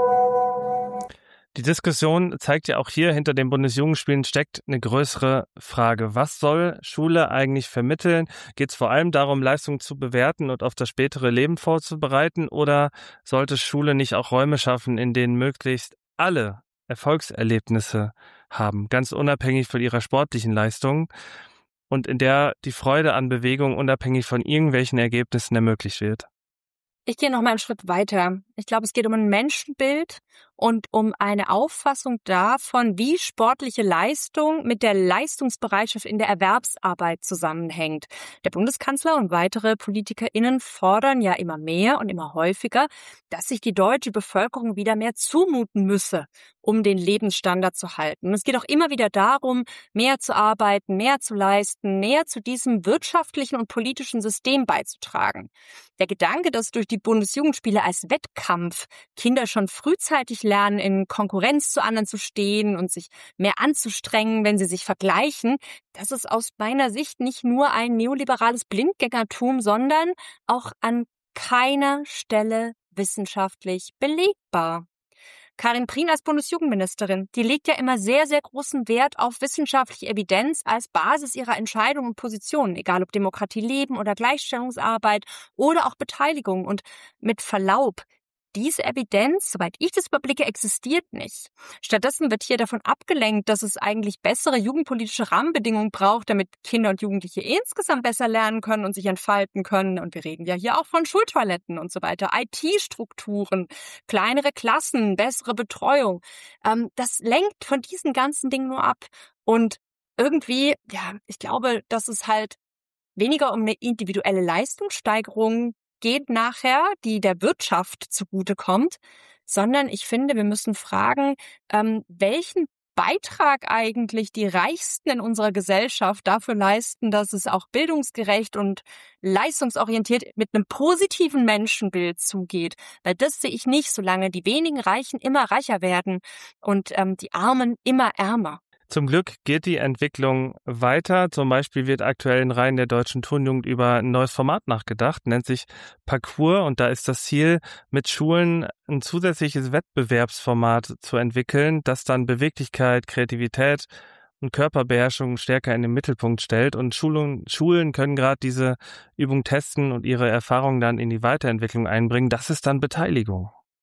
Die Diskussion zeigt ja auch hier, hinter den Bundesjugendspielen steckt eine größere Frage. Was soll Schule eigentlich vermitteln? Geht es vor allem darum, Leistung zu bewerten und auf das spätere Leben vorzubereiten? Oder sollte Schule nicht auch Räume schaffen, in denen möglichst alle Erfolgserlebnisse haben, ganz unabhängig von ihrer sportlichen Leistung und in der die Freude an Bewegung unabhängig von irgendwelchen Ergebnissen ermöglicht wird? Ich gehe noch mal einen Schritt weiter. Ich glaube, es geht um ein Menschenbild und um eine Auffassung davon, wie sportliche Leistung mit der Leistungsbereitschaft in der Erwerbsarbeit zusammenhängt. Der Bundeskanzler und weitere PolitikerInnen fordern ja immer mehr und immer häufiger, dass sich die deutsche Bevölkerung wieder mehr zumuten müsse, um den Lebensstandard zu halten. Und es geht auch immer wieder darum, mehr zu arbeiten, mehr zu leisten, mehr zu diesem wirtschaftlichen und politischen System beizutragen. Der Gedanke, dass durch die Bundesjugendspiele als Wettkampf Kinder schon frühzeitig lernen, in Konkurrenz zu anderen zu stehen und sich mehr anzustrengen, wenn sie sich vergleichen, das ist aus meiner Sicht nicht nur ein neoliberales Blindgängertum, sondern auch an keiner Stelle wissenschaftlich belegbar. Karin Prien als Bundesjugendministerin, die legt ja immer sehr, sehr großen Wert auf wissenschaftliche Evidenz als Basis ihrer Entscheidungen und Positionen, egal ob Demokratie leben oder Gleichstellungsarbeit oder auch Beteiligung. Und mit Verlaub, diese Evidenz, soweit ich das überblicke, existiert nicht. Stattdessen wird hier davon abgelenkt, dass es eigentlich bessere jugendpolitische Rahmenbedingungen braucht, damit Kinder und Jugendliche insgesamt besser lernen können und sich entfalten können. Und wir reden ja hier auch von Schultoiletten und so weiter, I T-Strukturen, kleinere Klassen, bessere Betreuung. Ähm, das lenkt von diesen ganzen Dingen nur ab. Und irgendwie, ja, ich glaube, dass es halt weniger um eine individuelle Leistungssteigerung geht nachher, die der Wirtschaft zugutekommt, sondern ich finde, wir müssen fragen, ähm, welchen Beitrag eigentlich die Reichsten in unserer Gesellschaft dafür leisten, dass es auch bildungsgerecht und leistungsorientiert mit einem positiven Menschenbild zugeht. Weil das sehe ich nicht, solange die wenigen Reichen immer reicher werden und ähm, die Armen immer ärmer. Zum Glück geht die Entwicklung weiter. Zum Beispiel wird aktuell in Reihen der deutschen Turnjugend über ein neues Format nachgedacht, nennt sich Parcours. Und da ist das Ziel, mit Schulen ein zusätzliches Wettbewerbsformat zu entwickeln, das dann Beweglichkeit, Kreativität und Körperbeherrschung stärker in den Mittelpunkt stellt. Und Schulen, Schulen können gerade diese Übung testen und ihre Erfahrungen dann in die Weiterentwicklung einbringen. Das ist dann Beteiligung.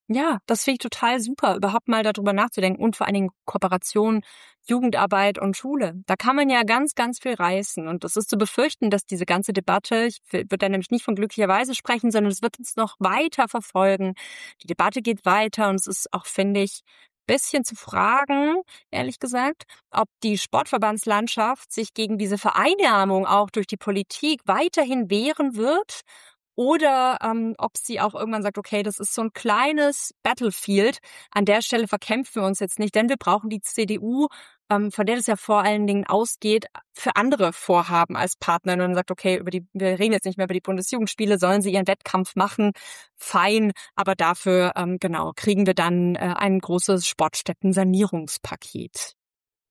Ja, das finde ich total super, überhaupt mal darüber nachzudenken und vor allen Dingen Kooperation, Jugendarbeit und Schule. Da kann man ja ganz, ganz viel reißen und es ist zu befürchten, dass diese ganze Debatte, ich würde da nämlich nicht von glücklicherweise sprechen, sondern es wird uns noch weiter verfolgen. Die Debatte geht weiter und es ist auch, finde ich, bisschen zu fragen, ehrlich gesagt, ob die Sportverbandslandschaft sich gegen diese Vereinnahmung auch durch die Politik weiterhin wehren wird. Oder ähm, ob sie auch irgendwann sagt, okay, das ist so ein kleines Battlefield. An der Stelle verkämpfen wir uns jetzt nicht, denn wir brauchen die C D U, ähm, von der das ja vor allen Dingen ausgeht, für andere Vorhaben als Partner. Und dann sagt, okay, über die, wir reden jetzt nicht mehr über die Bundesjugendspiele, sollen sie ihren Wettkampf machen, fein. Aber dafür, ähm, genau, kriegen wir dann äh, ein großes Sportstätten-Sanierungspaket.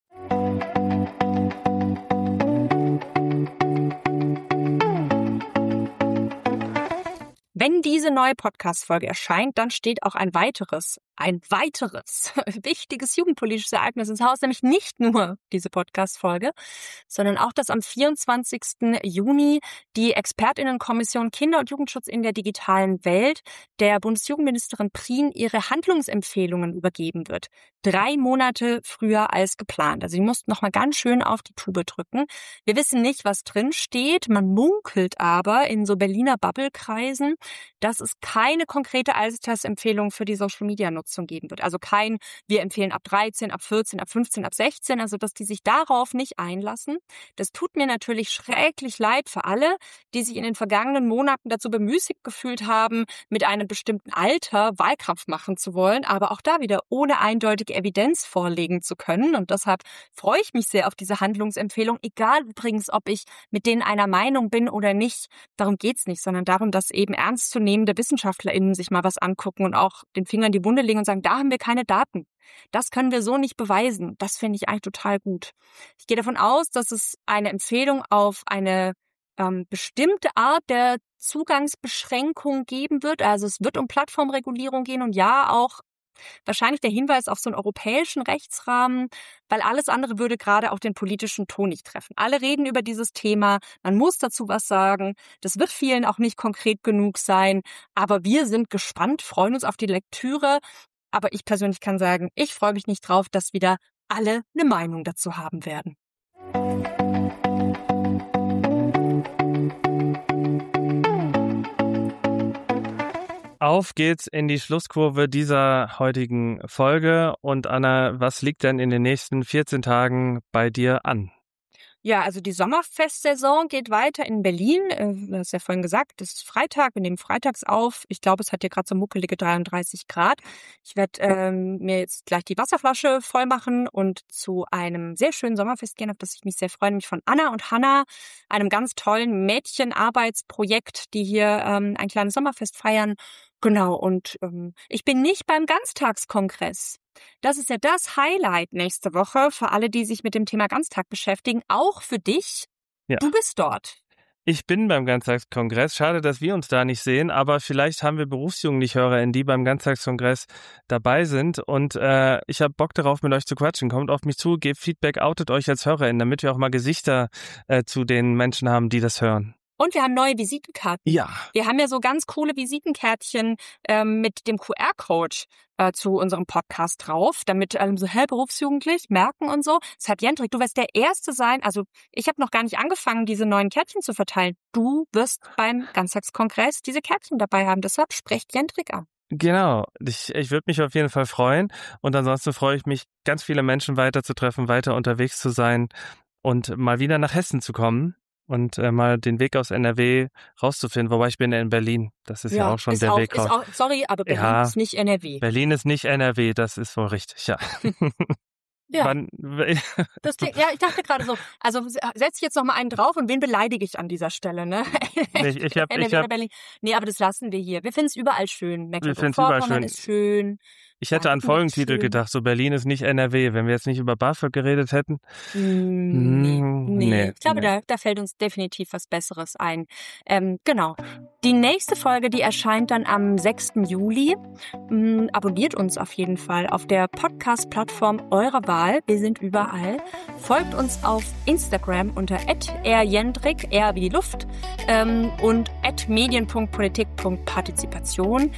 Wenn diese neue Podcast-Folge erscheint, dann steht auch ein weiteres, ein weiteres wichtiges jugendpolitisches Ereignis ins Haus, nämlich nicht nur diese Podcast-Folge, sondern auch, dass am vierundzwanzigsten Juni die ExpertInnenkommission Kinder- und Jugendschutz in der digitalen Welt der Bundesjugendministerin Prien ihre Handlungsempfehlungen übergeben wird. Drei Monate früher als geplant. Also sie mussten noch mal ganz schön auf die Tube drücken. Wir wissen nicht, was drin steht. Man munkelt aber in so Berliner Bubble-Kreisen, dass es keine konkrete Altersempfehlung für die Social-Media-Nutzung geben wird. Also kein, wir empfehlen ab dreizehn, ab vierzehn, ab fünfzehn, ab sechzehn, also dass die sich darauf nicht einlassen. Das tut mir natürlich schrecklich leid für alle, die sich in den vergangenen Monaten dazu bemüßigt gefühlt haben, mit einem bestimmten Alter Wahlkampf machen zu wollen, aber auch da wieder ohne eindeutige Evidenz vorlegen zu können. Und deshalb freue ich mich sehr auf diese Handlungsempfehlung, egal übrigens, ob ich mit denen einer Meinung bin oder nicht. Darum geht's nicht, sondern darum, dass eben ernstzunehmende WissenschaftlerInnen sich mal was angucken und auch den Finger in die Wunde legen und sagen, da haben wir keine Daten. Das können wir so nicht beweisen. Das finde ich eigentlich total gut. Ich gehe davon aus, dass es eine Empfehlung auf eine ähm, bestimmte Art der Zugangsbeschränkung geben wird. Also es wird um Plattformregulierung gehen und ja, auch wahrscheinlich der Hinweis auf so einen europäischen Rechtsrahmen, weil alles andere würde gerade auch den politischen Ton nicht treffen. Alle reden über dieses Thema, man muss dazu was sagen. Das wird vielen auch nicht konkret genug sein, aber wir sind gespannt, freuen uns auf die Lektüre. Aber ich persönlich kann sagen, ich freue mich nicht drauf, dass wieder alle eine Meinung dazu haben werden. Auf geht's in die Schlusskurve dieser heutigen Folge. Und Anna, was liegt denn in den nächsten vierzehn Tagen bei dir an? Ja, also die Sommerfestsaison geht weiter in Berlin. Du hast ja vorhin gesagt, es ist Freitag, wir nehmen freitags auf. Ich glaube, es hat hier gerade so muckelige dreiunddreißig Grad. Ich werde ähm, mir jetzt gleich die Wasserflasche voll machen und zu einem sehr schönen Sommerfest gehen, auf das ich mich sehr freue, nämlich von Anna und Hannah, einem ganz tollen Mädchenarbeitsprojekt, die hier ähm, ein kleines Sommerfest feiern. Genau, und ähm, ich bin nicht beim Ganztagskongress. Das ist ja das Highlight nächste Woche für alle, die sich mit dem Thema Ganztag beschäftigen. Auch für dich. Ja. Du bist dort. Ich bin beim Ganztagskongress. Schade, dass wir uns da nicht sehen, aber vielleicht haben wir BerufsjugendlichhörerInnen, die beim Ganztagskongress dabei sind. Und äh, ich habe Bock darauf, mit euch zu quatschen. Kommt auf mich zu, gebt Feedback, outet euch als HörerInnen, damit wir auch mal Gesichter äh, zu den Menschen haben, die das hören. Und wir haben neue Visitenkarten. Ja. Wir haben ja so ganz coole Visitenkärtchen ähm, mit dem Q R-Code äh, zu unserem Podcast drauf, damit ähm, so hell berufsjugendlich merken und so. Deshalb, Jendrik, du wirst der Erste sein, also ich habe noch gar nicht angefangen, diese neuen Kärtchen zu verteilen. Du wirst beim Ganztagskongress diese Kärtchen dabei haben. Deshalb sprecht Jendrik an. Genau, ich, ich würde mich auf jeden Fall freuen. Und ansonsten freue ich mich, ganz viele Menschen weiter zu treffen, weiter unterwegs zu sein und mal wieder nach Hessen zu kommen. Und äh, mal den Weg aus N R W rauszufinden, wobei ich bin ja in Berlin. Das ist ja, ja auch schon der auch, Weg raus. Auch, sorry, aber Berlin ja, ist nicht N R W. Berlin ist nicht N R W, das ist wohl richtig, ja. Ja. Wann, das klingt, ja, ich dachte gerade so, also setze ich jetzt noch mal einen drauf und wen beleidige ich an dieser Stelle, ne? Ich, ich hab, ich hab, Berlin. Nee, aber das lassen wir hier. Wir finden es überall schön. Mecklenburg-Vorpommern ist schön. Ich hätte an Folgentitel gedacht, so Berlin ist nicht N R W, wenn wir jetzt nicht über BAföG geredet hätten. Mm, nee, nee, nee. Ich glaube, nee. da, da fällt uns definitiv was Besseres ein. Ähm, genau. Die nächste Folge, die erscheint dann am sechsten Juli. Ähm, abonniert uns auf jeden Fall auf der Podcast-Plattform eurer Wahl. Wir sind überall. Folgt uns auf Instagram unter at rjendrik, r wie die Luft, ähm, und at medien punkt politik punkt partizipation.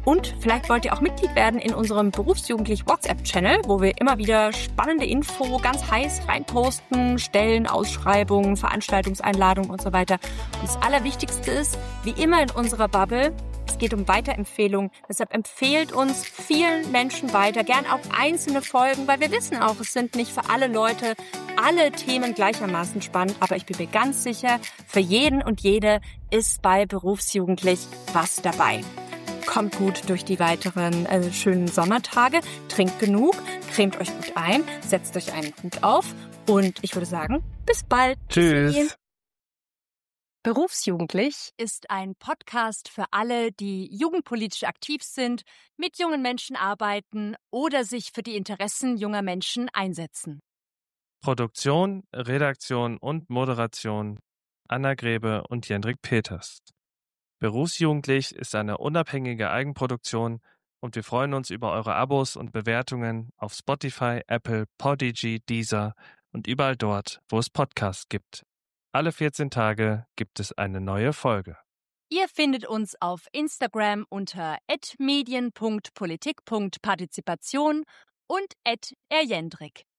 Und vielleicht wollt ihr auch Mitglied werden in unserem berufsjugendlich WhatsApp-Channel, wo wir immer wieder spannende Info ganz heiß reinposten, Stellen, Ausschreibungen, Veranstaltungseinladungen und so weiter. Und das Allerwichtigste ist, wie immer in unserer Bubble, es geht um Weiterempfehlung. Deshalb empfehlt uns vielen Menschen weiter, gern auch einzelne Folgen, weil wir wissen auch, es sind nicht für alle Leute alle Themen gleichermaßen spannend. Aber ich bin mir ganz sicher, für jeden und jede ist bei Berufsjugendlich was dabei. Kommt gut durch die weiteren äh, schönen Sommertage, trinkt genug, cremt euch gut ein, setzt euch einen Hut auf und ich würde sagen, bis bald. Tschüss. Berufsjugendlich ist ein Podcast für alle, die jugendpolitisch aktiv sind, mit jungen Menschen arbeiten oder sich für die Interessen junger Menschen einsetzen. Produktion, Redaktion und Moderation Anna Grebe und Jendrik Peters. Berufsjugendlich ist eine unabhängige Eigenproduktion und wir freuen uns über eure Abos und Bewertungen auf Spotify, Apple, Podigy, Deezer und überall dort, wo es Podcasts gibt. Alle vierzehn Tage gibt es eine neue Folge. Ihr findet uns auf Instagram unter at medien punkt politik punkt partizipation und at erjendrik.